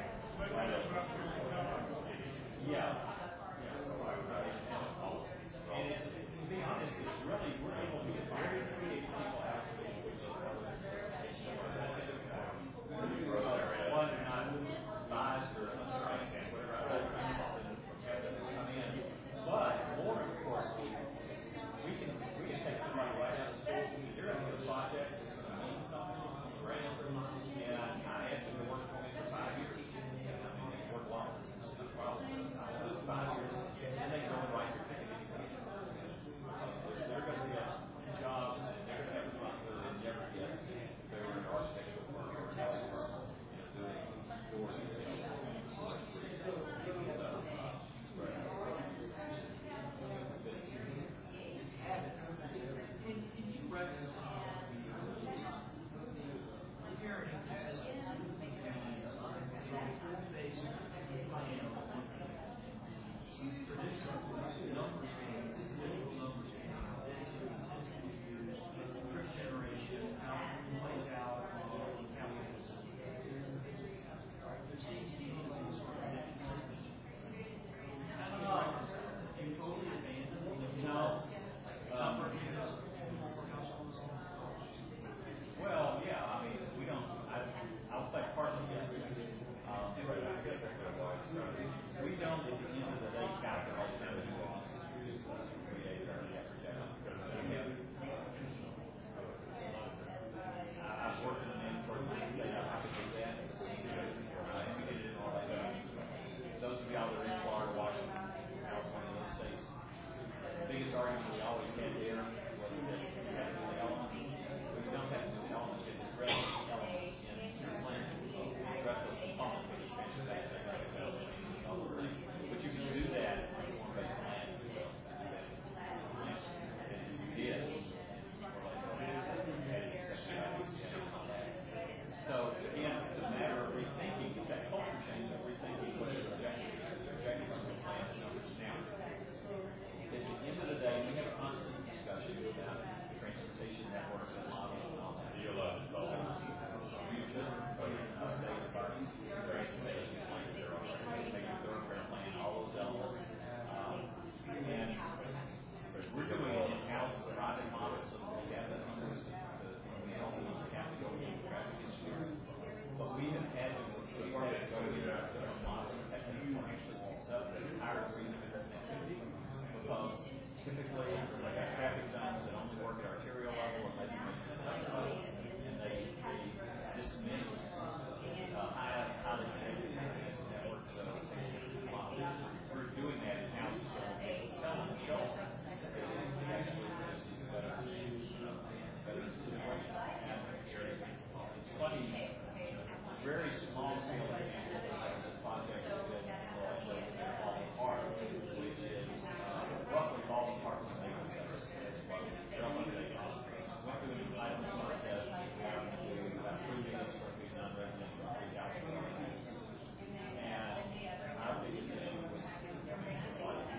Yeah. And it's, to be honest, it's really, we're able to get very creative people out of school, which is part of this. One, not biased or untrained, whatever. But more, of course, we can take somebody right out of school. They're going to do a project that's going to mean something on the ground. And I asked them to work for me for 5 years. They work longer. 5 years. And they go and write their ticket. They're going to get jobs and they're going to have responsibility and never get if they were an architectural firm or an housing firm, doing doors and well, yeah, I mean, we don't, I'll say partly yes. We don't, at the end of the day, calculate how many loss create our I've worked in the mandatory plan state, I could do that. We did it in all that. Those of y'all that are in Florida, Washington, California, those states, the biggest argument we always had there was that we had to do the elements. We don't have to do the elements, you have to address the elements in your plan. Address those components with the transportation, but you can do that on a form-based plan. And you did. So again, it's a matter of rethinking that culture change of rethinking what is objective of the plan and numbers now. At the end of the day, we have a constant discussion about transportation networks and modeling and all that. We just put in an update of our transportation plan, making a thoroughfare plan, all those elements. And we're doing it in-house, private models, so that we have that under the elements that have to go into traffic engineering. But we have had to go into modeling techniques and actually set up higher degrees of interconnectivity because typically they got traffic zones that only work at arterial level or maybe and they dismiss highly connected networks models. We're doing that in-house, so tell them to show them that it actually produces a better situation. And it's funny, very small scale example of a project that we did in Baldwin Park, which is roughly Baldwin Park was made with this. Went through an entitlement process, about 3 million square feet non-residential, 3,000 square feet. And our biggest issue was basically how to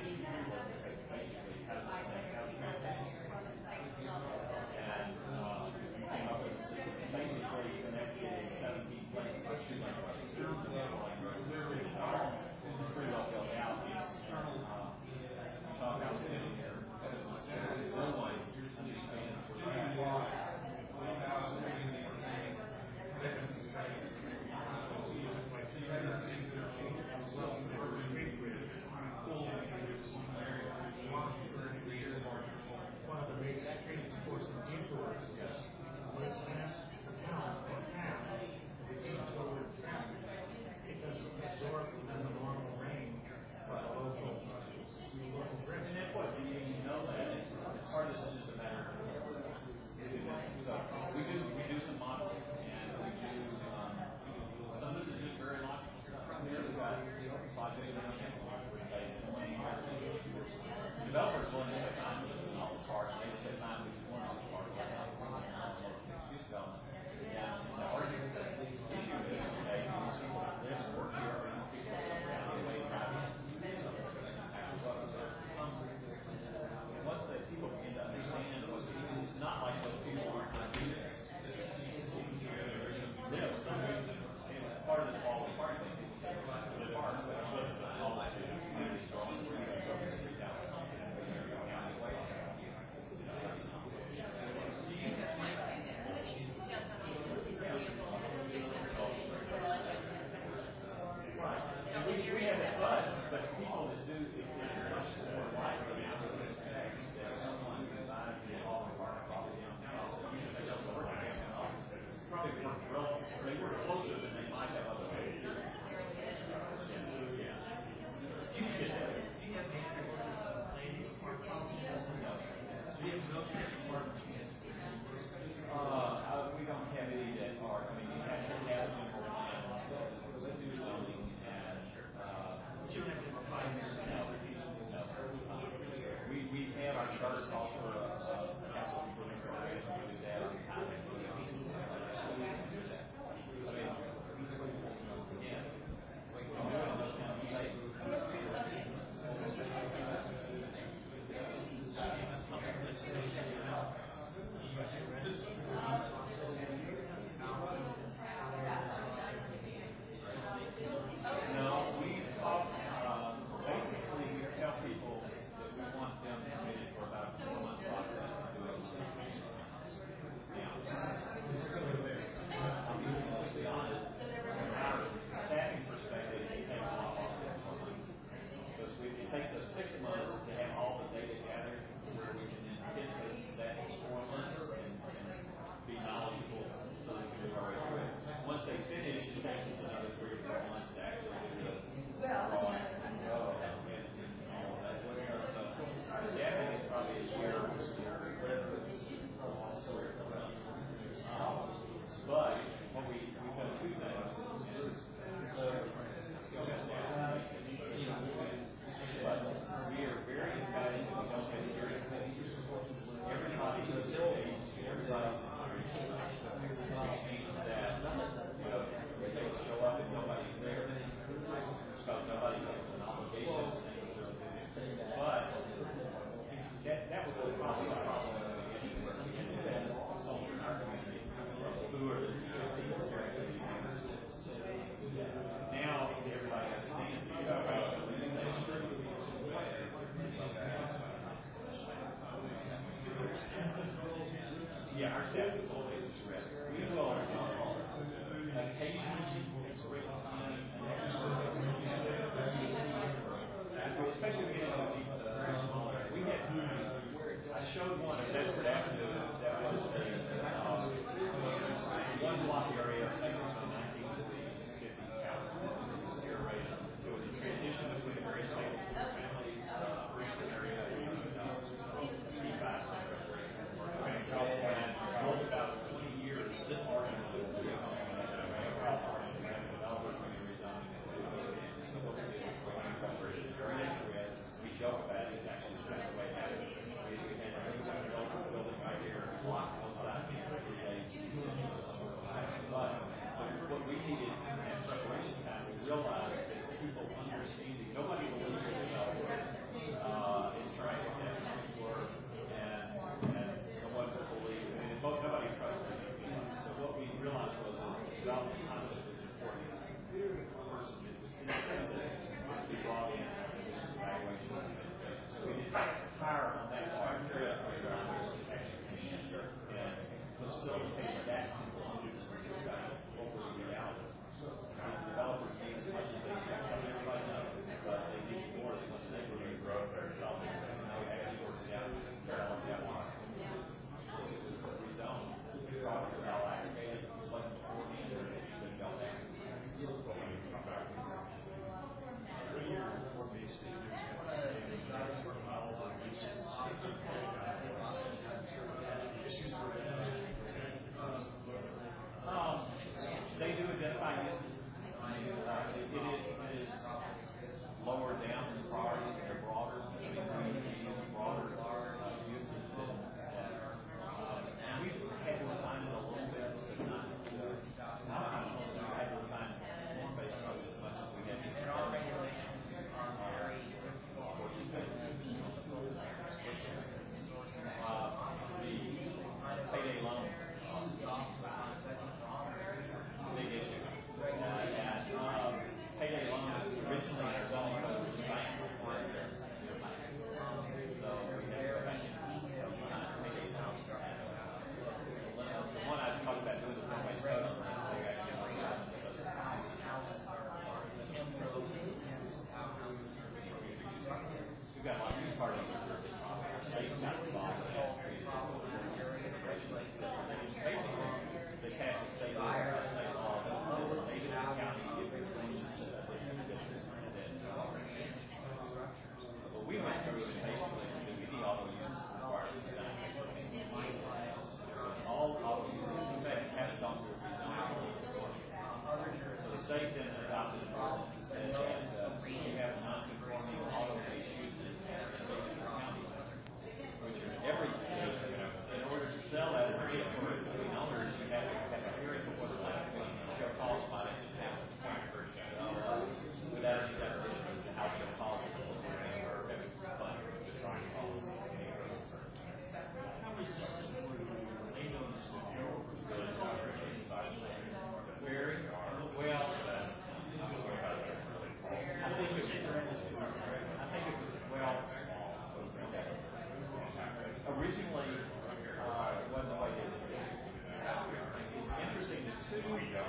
and we came up with basically connected 17 places, 2 lanes.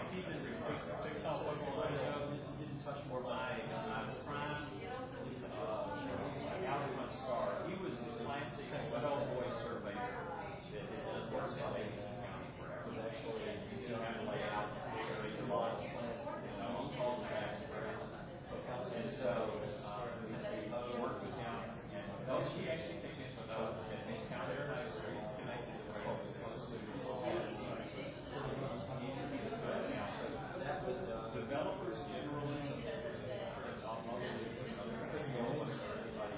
he's in fixed all portfolio, didn't touch more my prime. Alvin Scar, he was the classic well boy surveyor that had worked in Davidson County forever. You don't have to lay out the laws, on cul-de-sacs, and so he worked with him, and those he actually picked into those that his county airline streets connected to the folks close to developers generally almost couldn't go over everybody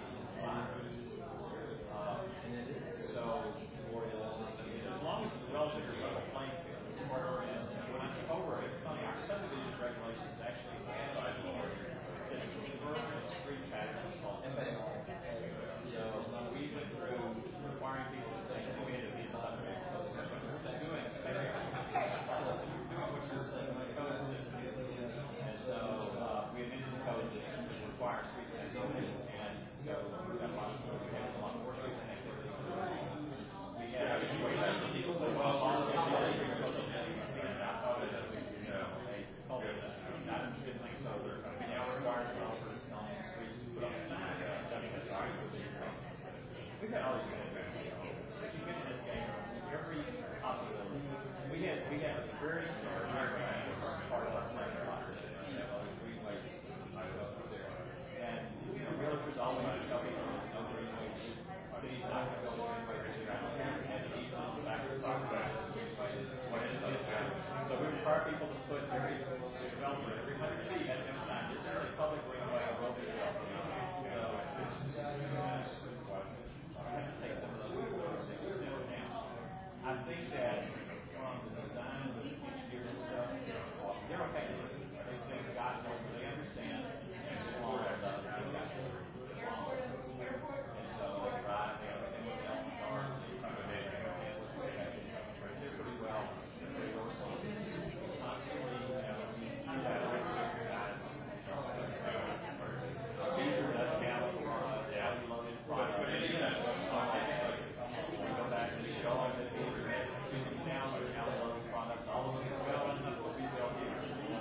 so as long as it's relatively level playing field, it's where when I took over, it's funny, our subdivision regulations actually satisfied more that suburban street pattern is called FAR. So we went through requiring people to think we had to be in subdivision. Doing what you're saying, the code system. And so we amended the code to require street connectivity, and so we got a lot more street connectivity. We had people say, well, all of and I thought that they told us that. I didn't think so. We now require developers on the streets to put up a sign. We've had all these things. If you get in this game, every possibility. We had a very start part of our planning process. Greenways there. And, realtors always tell me there's no greenways. City's not going to go to greenways. Has an easement on the back of the property. What ends up happening. So we require people to put every developer, every 100 feet has a sign. This is a public greenway or road development. So I have to take some of those things down. I think that from the design of the exterior and stuff, they're okay. They've got what they understand, and as long as they've got it. And so they drive, they understand what the elements are, they're pretty well resourceful. Constantly, you have guys. Beaver doesn't have the alley loaded product. We go back to the show and this Beaver has now the alley loaded products. All of them well enough what we built here.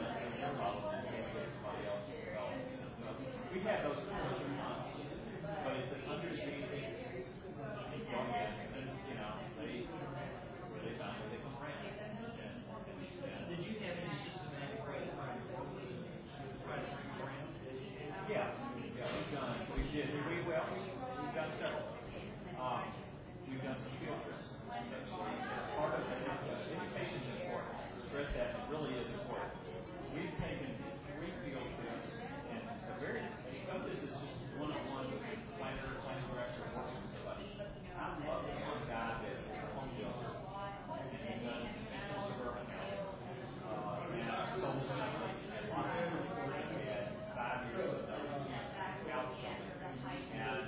We have those conversations, but it's an understanding. Going in, and they found where they come around. Did you have any systematic way to try to bring around? Yeah, we've done several. We've done some field trips. Part of it, education is important. Stress that it really is important. We've taken 3 field trips, and some of this is just one-on-one with planner, planning director, working with somebody. I love the one guy that is a home builder, and he's done conventional suburban housing. And I told this young lady, had a lot of people who had 5 years of house building, and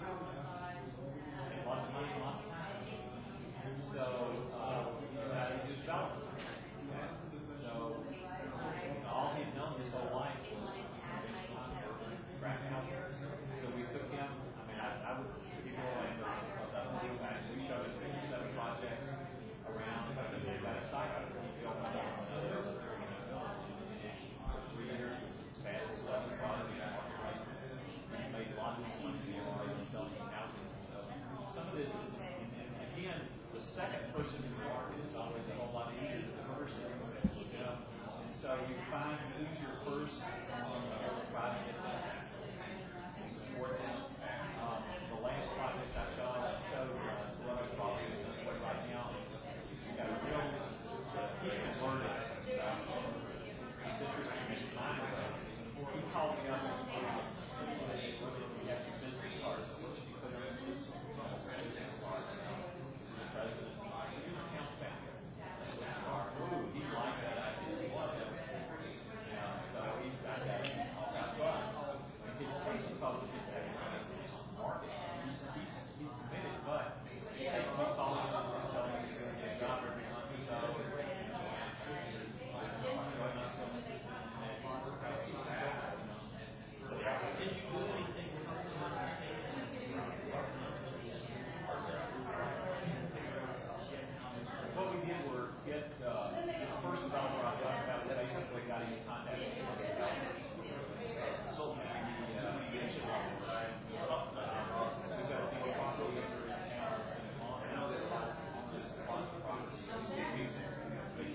lots of money and lots of time. So he decided to do development. So all he'd known his whole life was crack houses. So we took him. I would give him away, but we showed him 6 or 7 projects around. They've got a site out there. He built one another for 3 years. Fastest selling product in the market. He made lots of money selling housing. So some of this is, and again, the second person in the market is always a whole lot easier than the first. And so you find who's your first project and support them. The last project I showed Roanoke Property is underway right now. We've got a real, he's converted. It's interesting, it's mine. He called me up and we have some business cards. So what should you put on the business card? This is the president. You're an account founder. He liked that idea. He wanted that. So he's got that.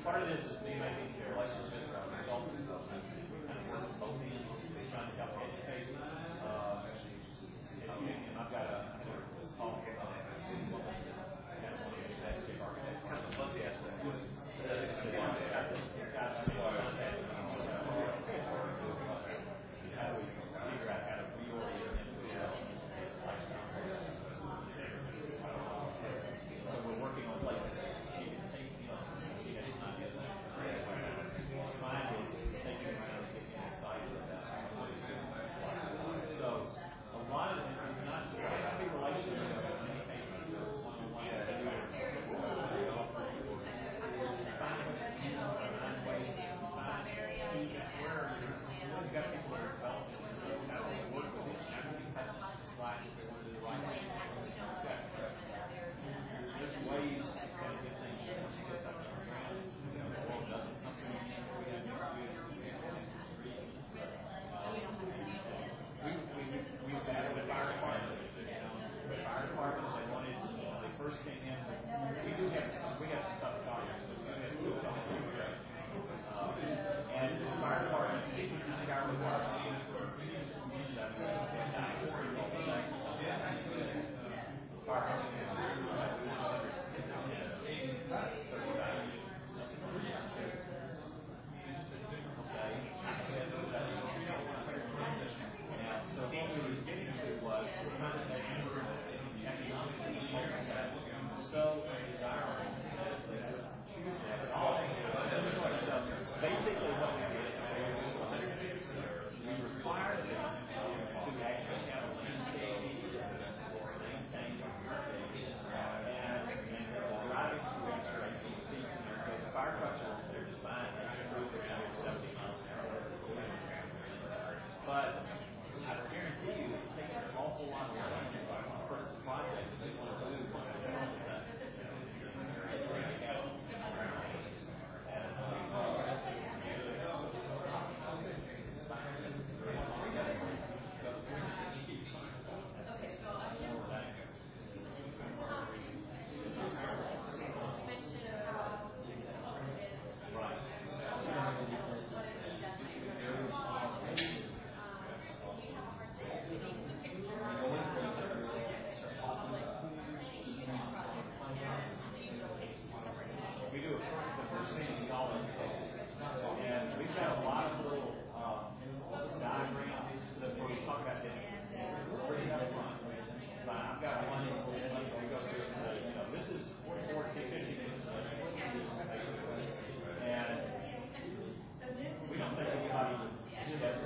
part of this is me making relationships with our consultants, kind of working both ends, trying to help educate. And I've got a call city woman that's kind of one of the landscape architects, kind of a fuzzy aspect. This guy's been contacting me. How do we figure out how to reorient into a lifestyle? So we're working on places she can take, she has an idea of that. Mine is taking around and getting excited about so a lot of it is not happy relationships in many cases one-on-one. Find what you can, find ways to find where you've got people that are developing and how they work with it. How do you cut slack if they want to do the right thing? There's ways to kind of get things once you get something on the ground. The world doesn't something we have in the streets. We've battled the fire department. The fire department, they wanted, they first came in, we have tough colleagues, so we do have still tough colleagues. And the fire department, they took the shower with our so what we were getting to was we're trying to make economics in America so desirable that they would choose that at all. So basically what we did, we required them to actually have a landscape or maintain and driving to extra 18 feet. So the fire trucks they're just fine. They can cruise around at 70 miles an hour. But I guarantee you, it takes an awful lot of land for the project that they want to do. And we've got a lot of little diagrams that where we talk about this. It's pretty up front. But I've got one that we go through and say, this is 40, 50 minutes. And we don't think anybody would ever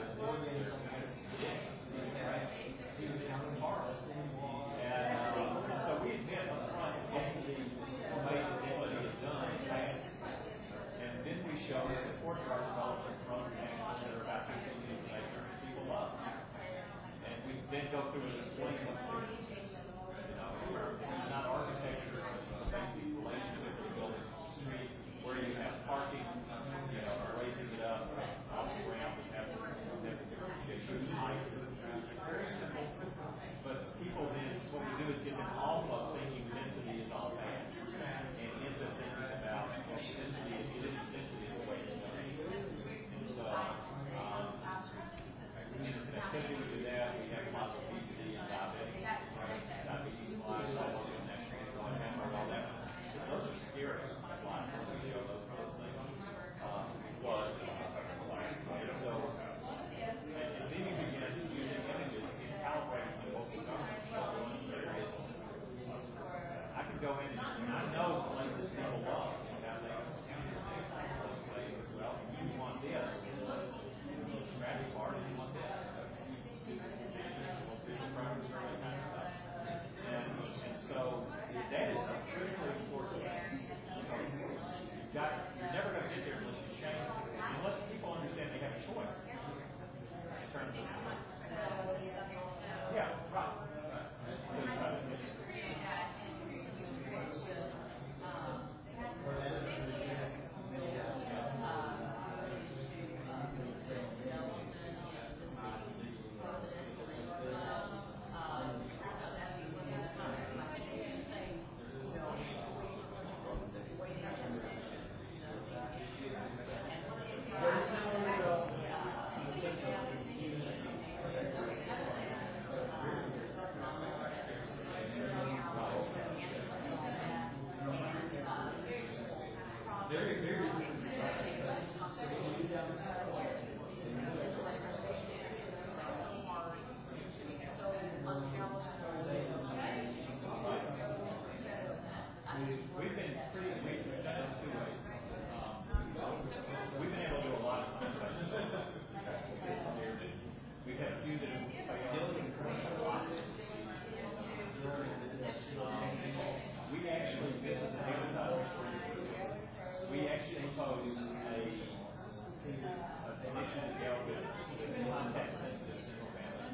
and so we admit up front density, the way the density is done fast. And then we show support for our development from panels that are about 15 minutes an acre, and people love. And we then go through and explain what this is. It's not architecture, it's a basic relationship with building streets, where you have parking, raising it up off the ground, and have different heights. It's very simple. But people then, what we do is get them off of thinking density is all bad, and into thinking about density is the way to go. And so, connectivity we do that. We have lots of obesity and diabetes. We've been we've done it two ways. We've been able to do a lot of conservation. We've had a few that have building commercial lots. We actually, this is the other side. We actually proposed a condition to deal with context sensitive single family.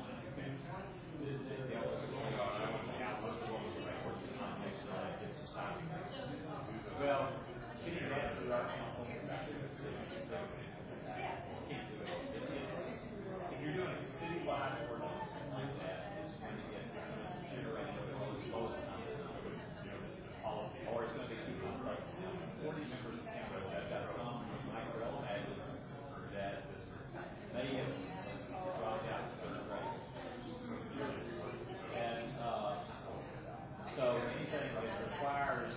Well, getting that through our council can't do it. If you're doing a citywide ordinance like that, it's going to get consideration of the lowest common policy, or it's going to be too complex. 40 members of Congress have got some micro added that may have dropped out of the race. And so anything that requires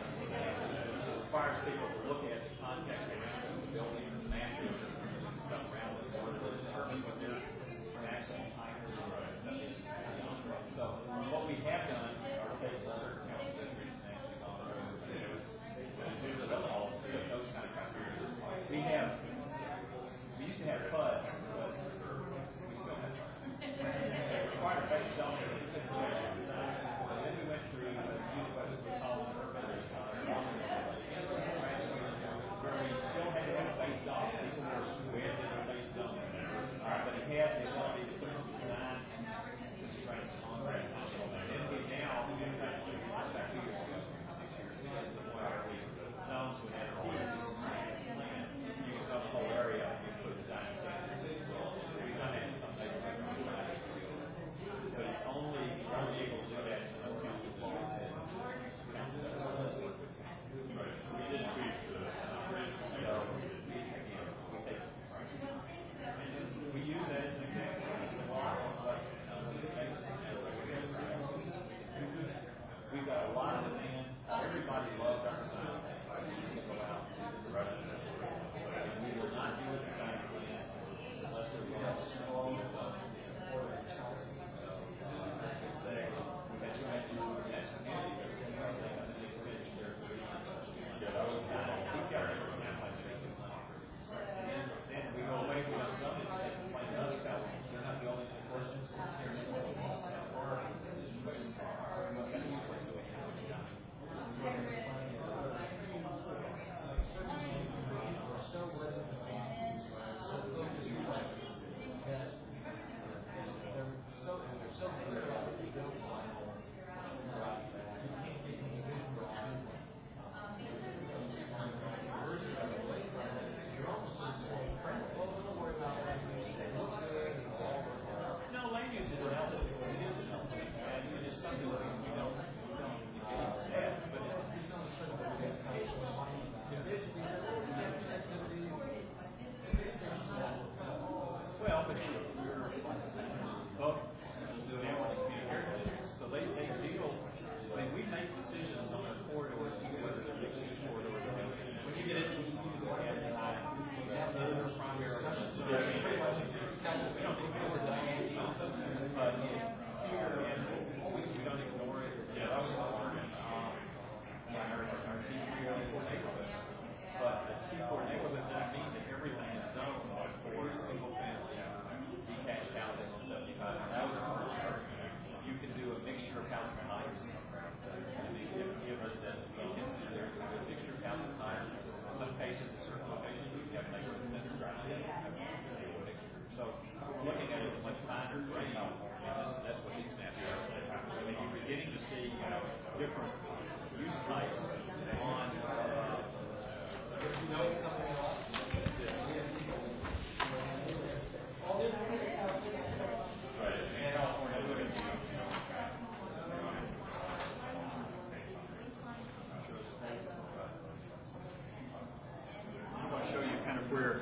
people to look at the context around the buildings and managers and stuff around the board to determine what their maximum height is. So what we have done are take certain council districts and actually gone through all those kind of criteria. We used to have PUD, but we still have it required base zoning. And then we went through the where we still had to have a base zone. People were where they were based on. But it had the ability to put some design constraints on that. And we now, about 2 years ago, 6 years ago, the point where we zones would have to plan. You can zone the whole area and you put design standards. We've done that in some places like but it's only able to do that in those council laws. We use that as an example. We've got a lot of demand. Everybody loves our design. We go out and the rest of it. And we will not do the design plan unless it was different use types on I'm going to show you kind of where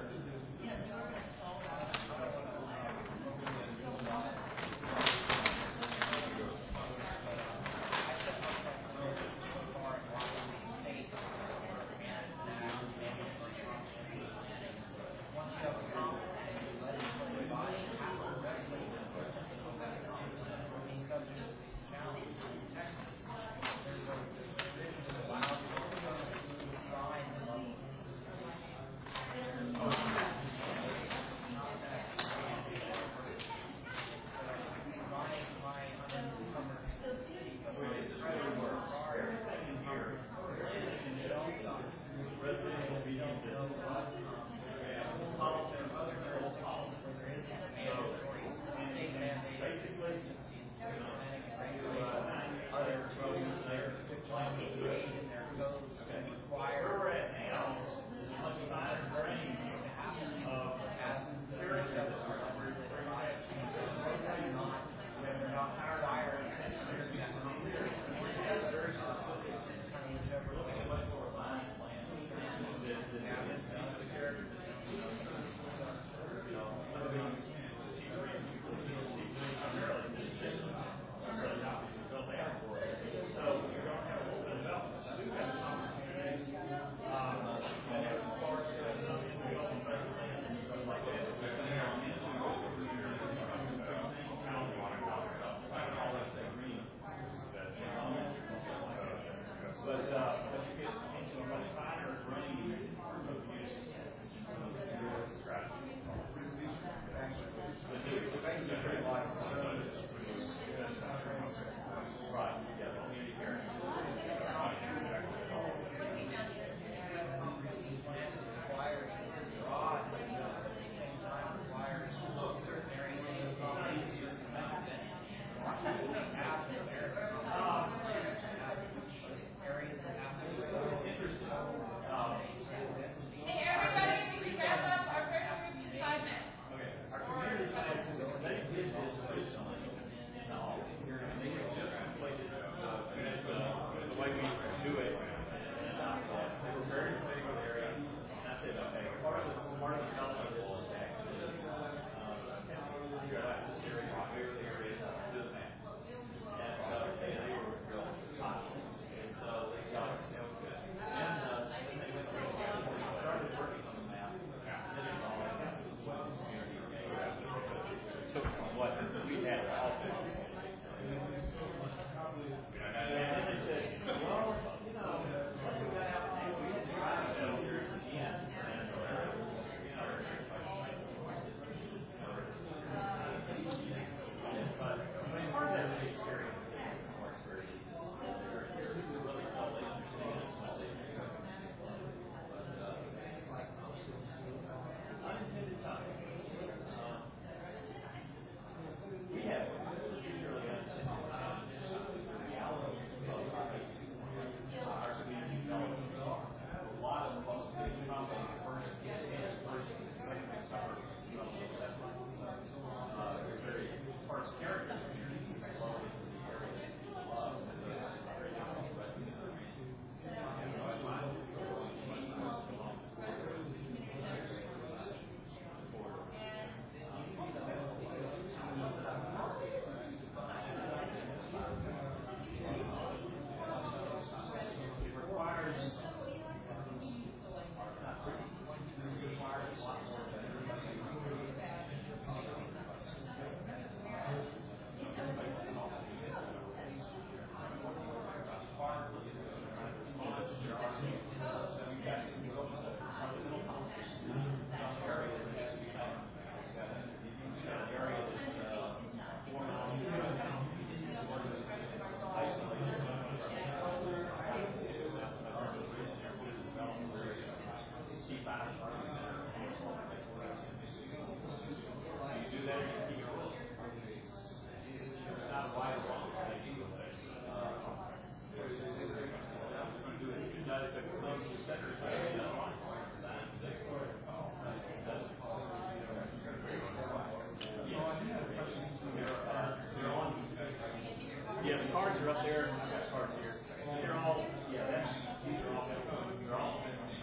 Yeah, the cards are up there. I've got cards here. They're all, yeah, these are all, they're all,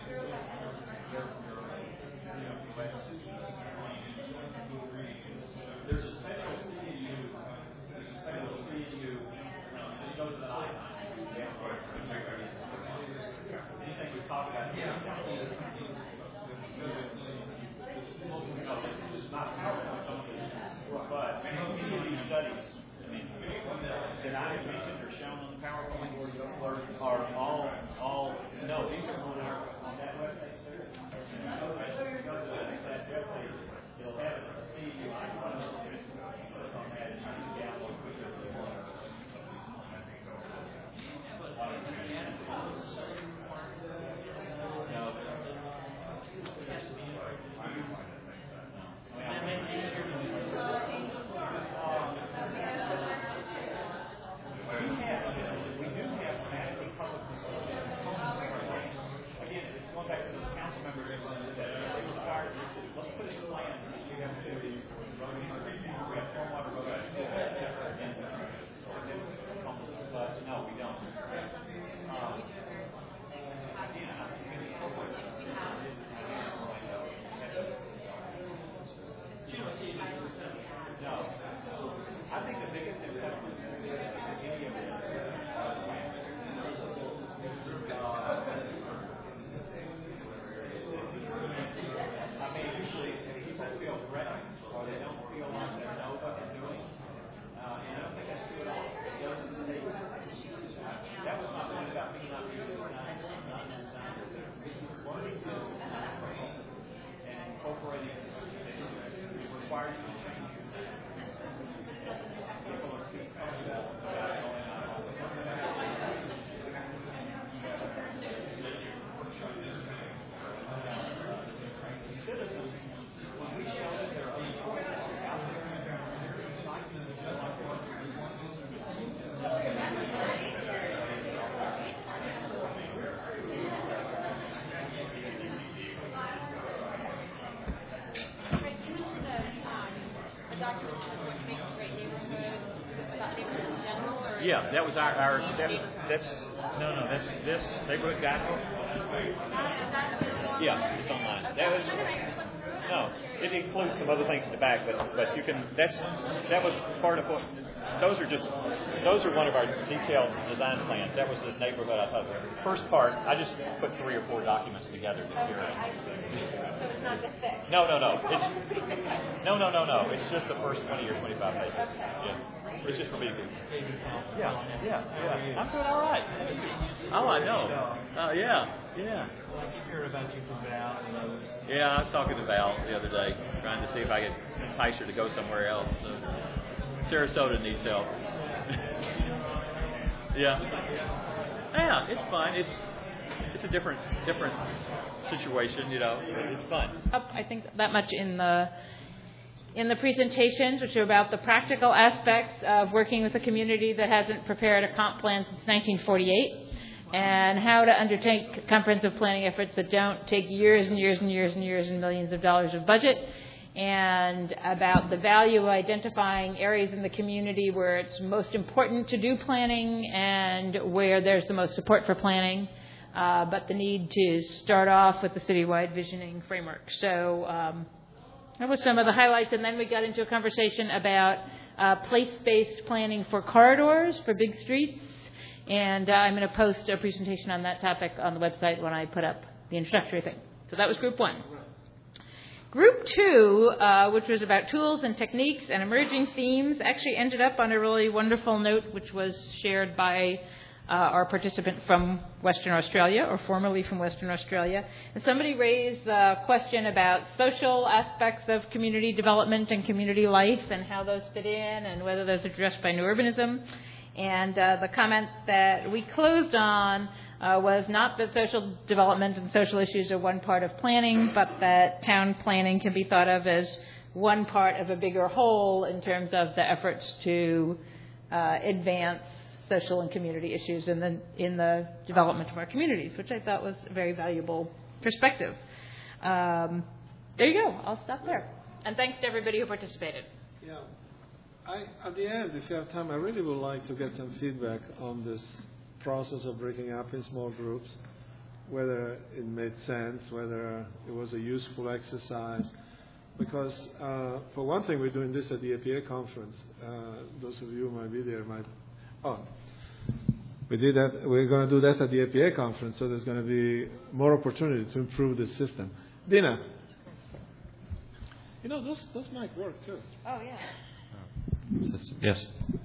there's a special CNU, just go to the icon. Anything we talk about here. It's not PowerPoint, but many of these studies, that I have mentioned or shown on the PowerPoint are all no, these are on that webpage there. That webpage, it'll have a CU icon. Click on that and you can download quickly if you want. No, we don't. No. I think the biggest improvement is any of it. I mean, usually people feel threatened or they don't feel like they know what they're doing. And I don't think that's true at all. That was not really about me not being designed, not designed. This is learning this and incorporating it. It requires you to change your thing. People are too comfortable about going out all the time. Citizens, when we show that there are other choices out there, yeah, that was our that's this neighborhood guide. Yeah, it's online. That was it includes some other things in the back, but you can that was part of what those are one of our detailed design plans. That was the neighborhood I thought. First part, I just put 3 or 4 documents together to hear it. It's not this thick. No. It's just the first 20 or 25 pages. Yeah. It's just for me. Yeah. I'm doing all right. Oh, I know. Yeah. Well, I keep hearing about you from Val and others. Yeah, I was talking to Val the other day, trying to see if I could entice her to go somewhere else. So, Sarasota needs help. Yeah, it's fine. It's a different situation, you know. It's fun. I think that much in the presentations, which are about the practical aspects of working with a community that hasn't prepared a comp plan since 1948, and how to undertake comprehensive planning efforts that don't take years and years and years and years and millions of dollars of budget, and about the value of identifying areas in the community where it's most important to do planning and where there's the most support for planning, but the need to start off with the citywide visioning framework. So that was some of the highlights, and then we got into a conversation about place-based planning for corridors, for big streets, and I'm going to post a presentation on that topic on the website when I put up the introductory thing. So that was Group 1. Group 2, which was about tools and techniques and emerging themes, actually ended up on a really wonderful note, which was shared by our participant from Western Australia, or formerly from Western Australia. And somebody raised a question about social aspects of community development and community life and how those fit in and whether those are addressed by new urbanism. And the comment that we closed on was not that social development and social issues are one part of planning, but that town planning can be thought of as one part of a bigger whole in terms of the efforts to advance social and community issues in the development of our communities, which I thought was a very valuable perspective. There you go. I'll stop there. And thanks to everybody who participated. Yeah. At the end, if you have time, I really would like to get some feedback on this process of breaking up in small groups, whether it made sense, whether it was a useful exercise. Because, for one thing, we're doing this at the APA conference. Those of you who might be there might... Oh, we did that. We're going to do that at the APA conference, so there's going to be more opportunity to improve the system. Dina, you know, those might work too. Oh, yeah. Yes.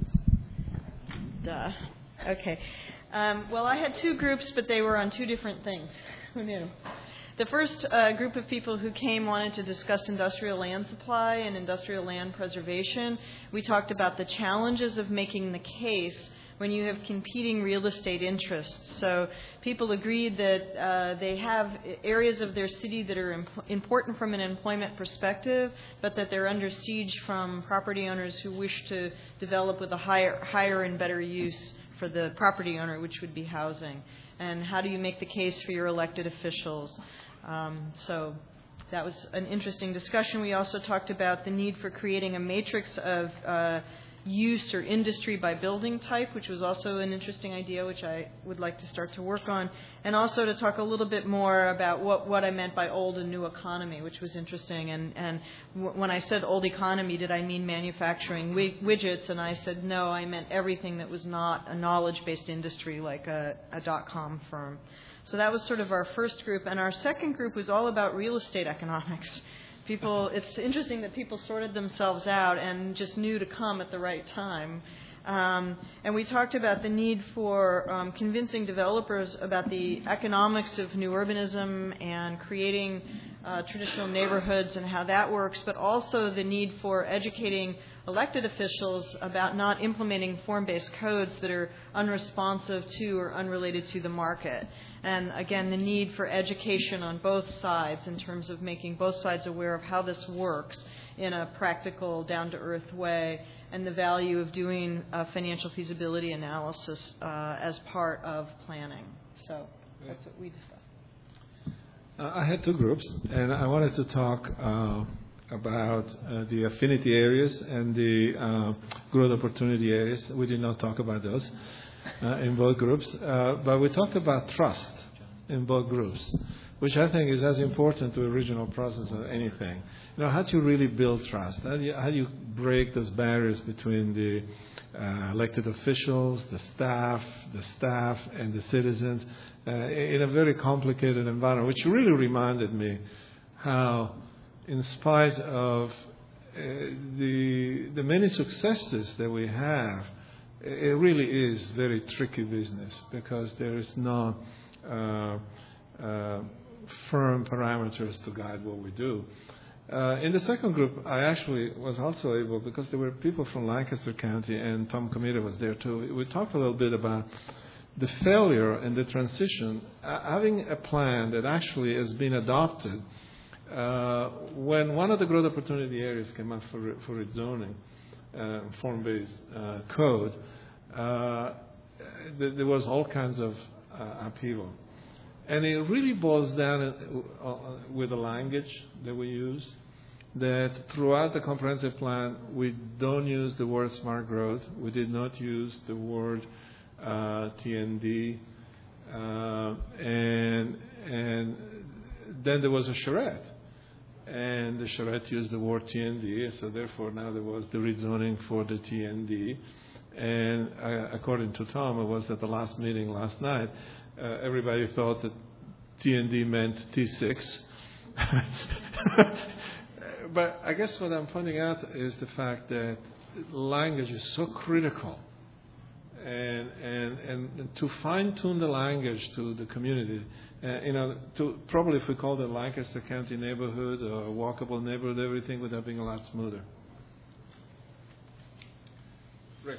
Duh. Okay. Well, I had 2 groups, but they were on 2 different things. Who knew? The first group of people who came wanted to discuss industrial land supply and industrial land preservation. We talked about the challenges of making the case when you have competing real estate interests. So people agreed that they have areas of their city that are important from an employment perspective, but that they're under siege from property owners who wish to develop with a higher and better use for the property owner, which would be housing. And how do you make the case for your elected officials? So that was an interesting discussion. We also talked about the need for creating a matrix of use or industry by building type, which was also an interesting idea, which I would like to start to work on, and also to talk a little bit more about what I meant by old and new economy, which was interesting. And when I said old economy, did I mean manufacturing widgets? And I said no, I meant everything that was not a knowledge-based industry like a .com firm. So that was sort of our first group, and our second group was all about real estate economics. It's interesting that people sorted themselves out and just knew to come at the right time. And we talked about the need for convincing developers about the economics of new urbanism and creating traditional neighborhoods and how that works, but also the need for educating elected officials about not implementing form-based codes that are unresponsive to or unrelated to the market. And again, the need for education on both sides in terms of making both sides aware of how this works in a practical, down-to-earth way, and the value of doing a financial feasibility analysis as part of planning. So that's what we discussed. I had 2 groups, and I wanted to talk about the affinity areas and the growth opportunity areas. We did not talk about those in both groups, but we talked about trust in both groups, which I think is as important to the original process of anything. You know, how do you really build trust? How do you break those barriers between the elected officials, the staff, and the citizens in a very complicated environment, which really reminded me how, in spite of the many successes that we have, it really is very tricky business because there is no firm parameters to guide what we do. In the second group, I actually was also able, because there were people from Lancaster County and Tom Comita was there too, we talked a little bit about the failure and the transition, having a plan that actually has been adopted when one of the growth opportunity areas came up for rezoning, form-based code, there was all kinds of upheaval. And it really boils down with the language that we use, that throughout the comprehensive plan, we don't use the word smart growth. We did not use the word TND. And then there was a charrette. And the charrette used the word TND, so therefore now there was the rezoning for the TND. And according to Tom, it was at the last meeting last night, everybody thought that TND meant T6. But I guess what I'm pointing out is the fact that language is so critical. And to fine-tune the language to the community, to probably if we called it Lancaster County neighborhood or a walkable neighborhood, everything would have been a lot smoother. Rick.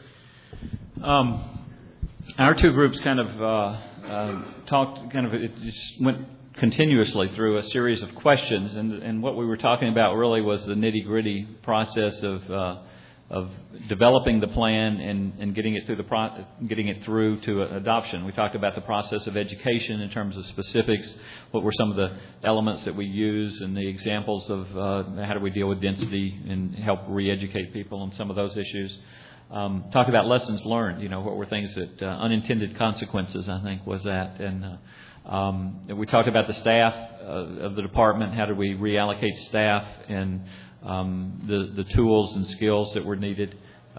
Our two groups kind of talked, it just went continuously through a series of questions, and what we were talking about really was the nitty-gritty process of developing the plan and getting it through to adoption. We talked about the process of education in terms of specifics. What were some of the elements that we use and the examples of how do we deal with density and help re-educate people on some of those issues. Talked about lessons learned. What were things that unintended consequences, I think, was that. And we talked about the staff of the department. How do we reallocate staff and the tools and skills that were needed,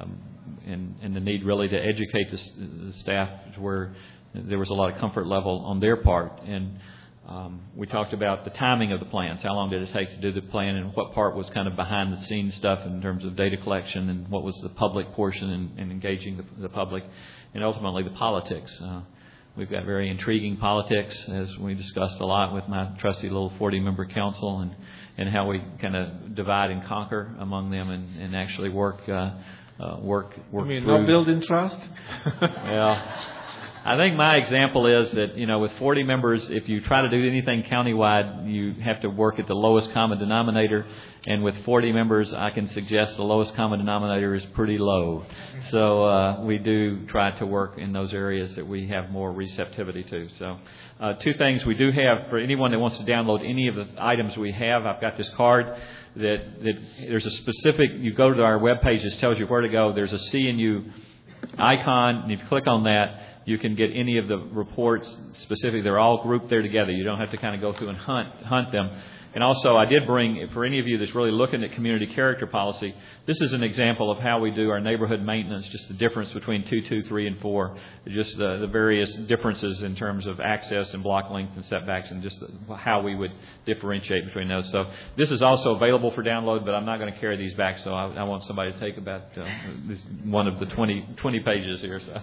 and the need really to educate the staff to where there was a lot of comfort level on their part. And we talked about the timing of the plans. How long did it take to do the plan, and what part was kind of behind the scenes stuff in terms of data collection, and what was the public portion and engaging the public, and ultimately the politics. We've got very intriguing politics, as we discussed a lot with my trusty little 40-member council, and how we kind of divide and conquer among them and actually work You mean through. not building trust? Well, I think my example is that, with 40 members, if you try to do anything countywide, you have to work at the lowest common denominator. And with 40 members, I can suggest the lowest common denominator is pretty low. So we do try to work in those areas that we have more receptivity to. So two things we do have for anyone that wants to download any of the items we have. I've got this card that there's a specific, you go to our webpage, it tells you where to go. There's a C&U icon, and if you click on that, you can get any of the reports specifically. They're all grouped there together. You don't have to kind of go through and hunt them. And also, I did bring, for any of you that's really looking at community character policy, this is an example of how we do our neighborhood maintenance, just the difference between 2, 2, 3, and 4, just the various differences in terms of access and block length and setbacks, and just how we would differentiate between those. So this is also available for download, but I'm not going to carry these back, so I want somebody to take about one of the 20 pages here. So.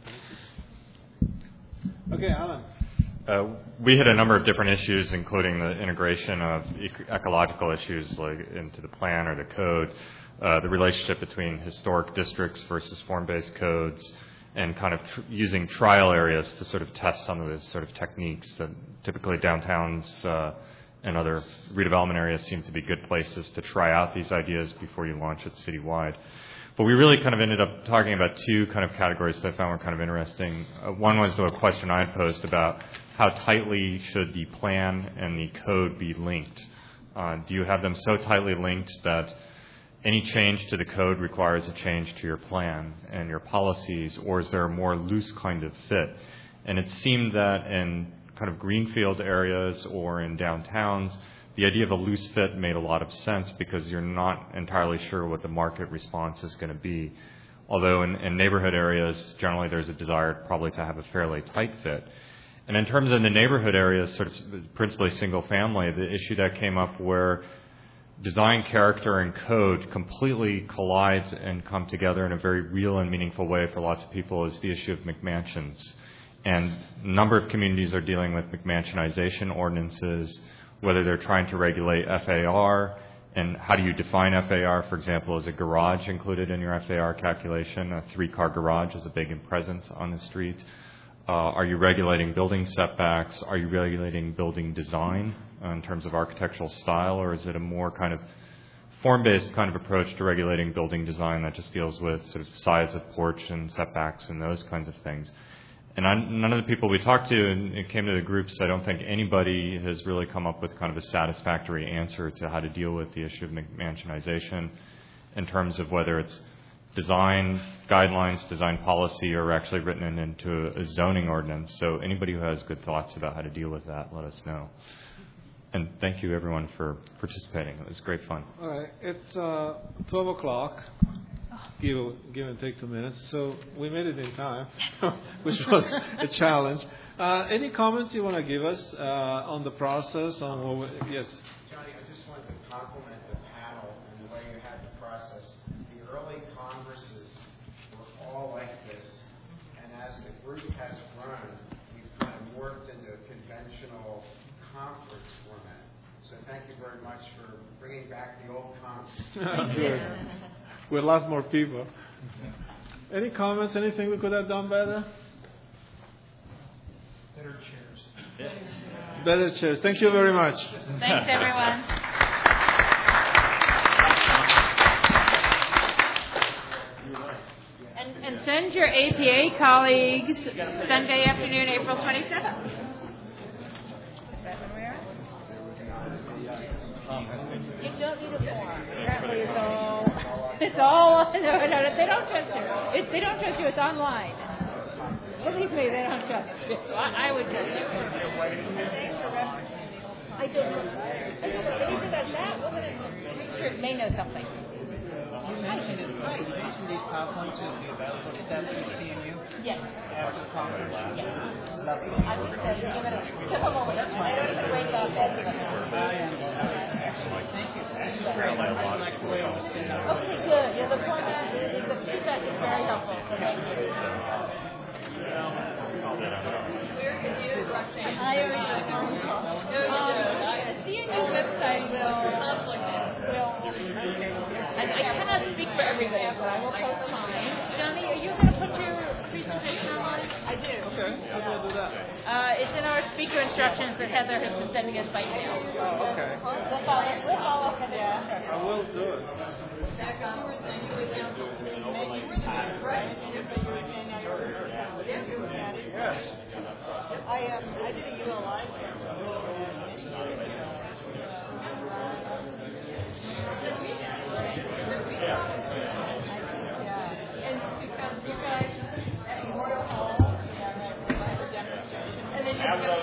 Okay, Alan. We had a number of different issues, including the integration of ecological issues like into the plan or the code, the relationship between historic districts versus form-based codes, and kind of using trial areas to sort of test some of the sort of techniques that typically downtowns and other redevelopment areas seem to be good places to try out these ideas before you launch it citywide. But we really kind of ended up talking about two kind of categories that I found were kind of interesting. One was the question I had posed about how tightly should the plan and the code be linked? Do you have them so tightly linked that any change to the code requires a change to your plan and your policies, or is there a more loose kind of fit? And it seemed that in kind of greenfield areas or in downtowns, the idea of a loose fit made a lot of sense because you're not entirely sure what the market response is going to be. although in neighborhood areas, generally there's a desire probably to have a fairly tight fit. And in terms of the neighborhood areas, sort of principally single family, the issue that came up where design, character, and code completely collide and come together in a very real and meaningful way for lots of people is the issue of McMansions. And a number of communities are dealing with McMansionization ordinances, whether they're trying to regulate FAR, and how do you define FAR? For example, is a garage included in your FAR calculation? A 3-car garage is a big presence on the street. Are you regulating building setbacks? Are you regulating building design in terms of architectural style, or is it a more kind of form-based kind of approach to regulating building design that just deals with sort of size of porch and setbacks and those kinds of things? And none of the people we talked to, and it came to the groups, I don't think anybody has really come up with kind of a satisfactory answer to how to deal with the issue of McMansionization in terms of whether it's design guidelines, design policy, or actually written into a zoning ordinance. So anybody who has good thoughts about how to deal with that, let us know. And thank you, everyone, for participating. It was great fun. All right. It's 12 o'clock. Give and take 2 minutes. So we made it in time, which was a challenge. Any comments you want to give us on the process? On what yes. Johnny, I just wanted to compliment the panel and the way you had the process. The early congresses were all like this, and as the group has grown, we've kind of morphed into a conventional conference format. So thank you very much for bringing back the old conference. Good. With lots more people. Any comments? Anything we could have done better? Better chairs. Better chairs. Thank you very much. Thanks, everyone. And send your APA colleagues Sunday afternoon, April 27th. Is that when we are? You don't need a form. Apparently it's all, no, they don't trust you. They don't trust you, it's online. Believe me, they don't trust you. I would trust you. I don't know. Anything like that, sure, may know something. You mentioned these PowerPoints will be available this afternoon to CMU? Yes. After the conference? Yes. I would say, give it a moment. I don't even wake up. Thank you. This is great. I like the way it was set up. Okay, good. Yeah, the format, the feedback is very helpful. So thank you. CNU website will. I cannot speak for everybody, but I will post mine. Johnny, are you going to put your presentation online? I do. Okay. How do I do that? It's in our speaker instructions that Heather has been sending us by email. Oh, okay. We'll follow Heather's instructions. I will do it. Yes. I did a UL Live. And you guys at Memorial Hall, and then you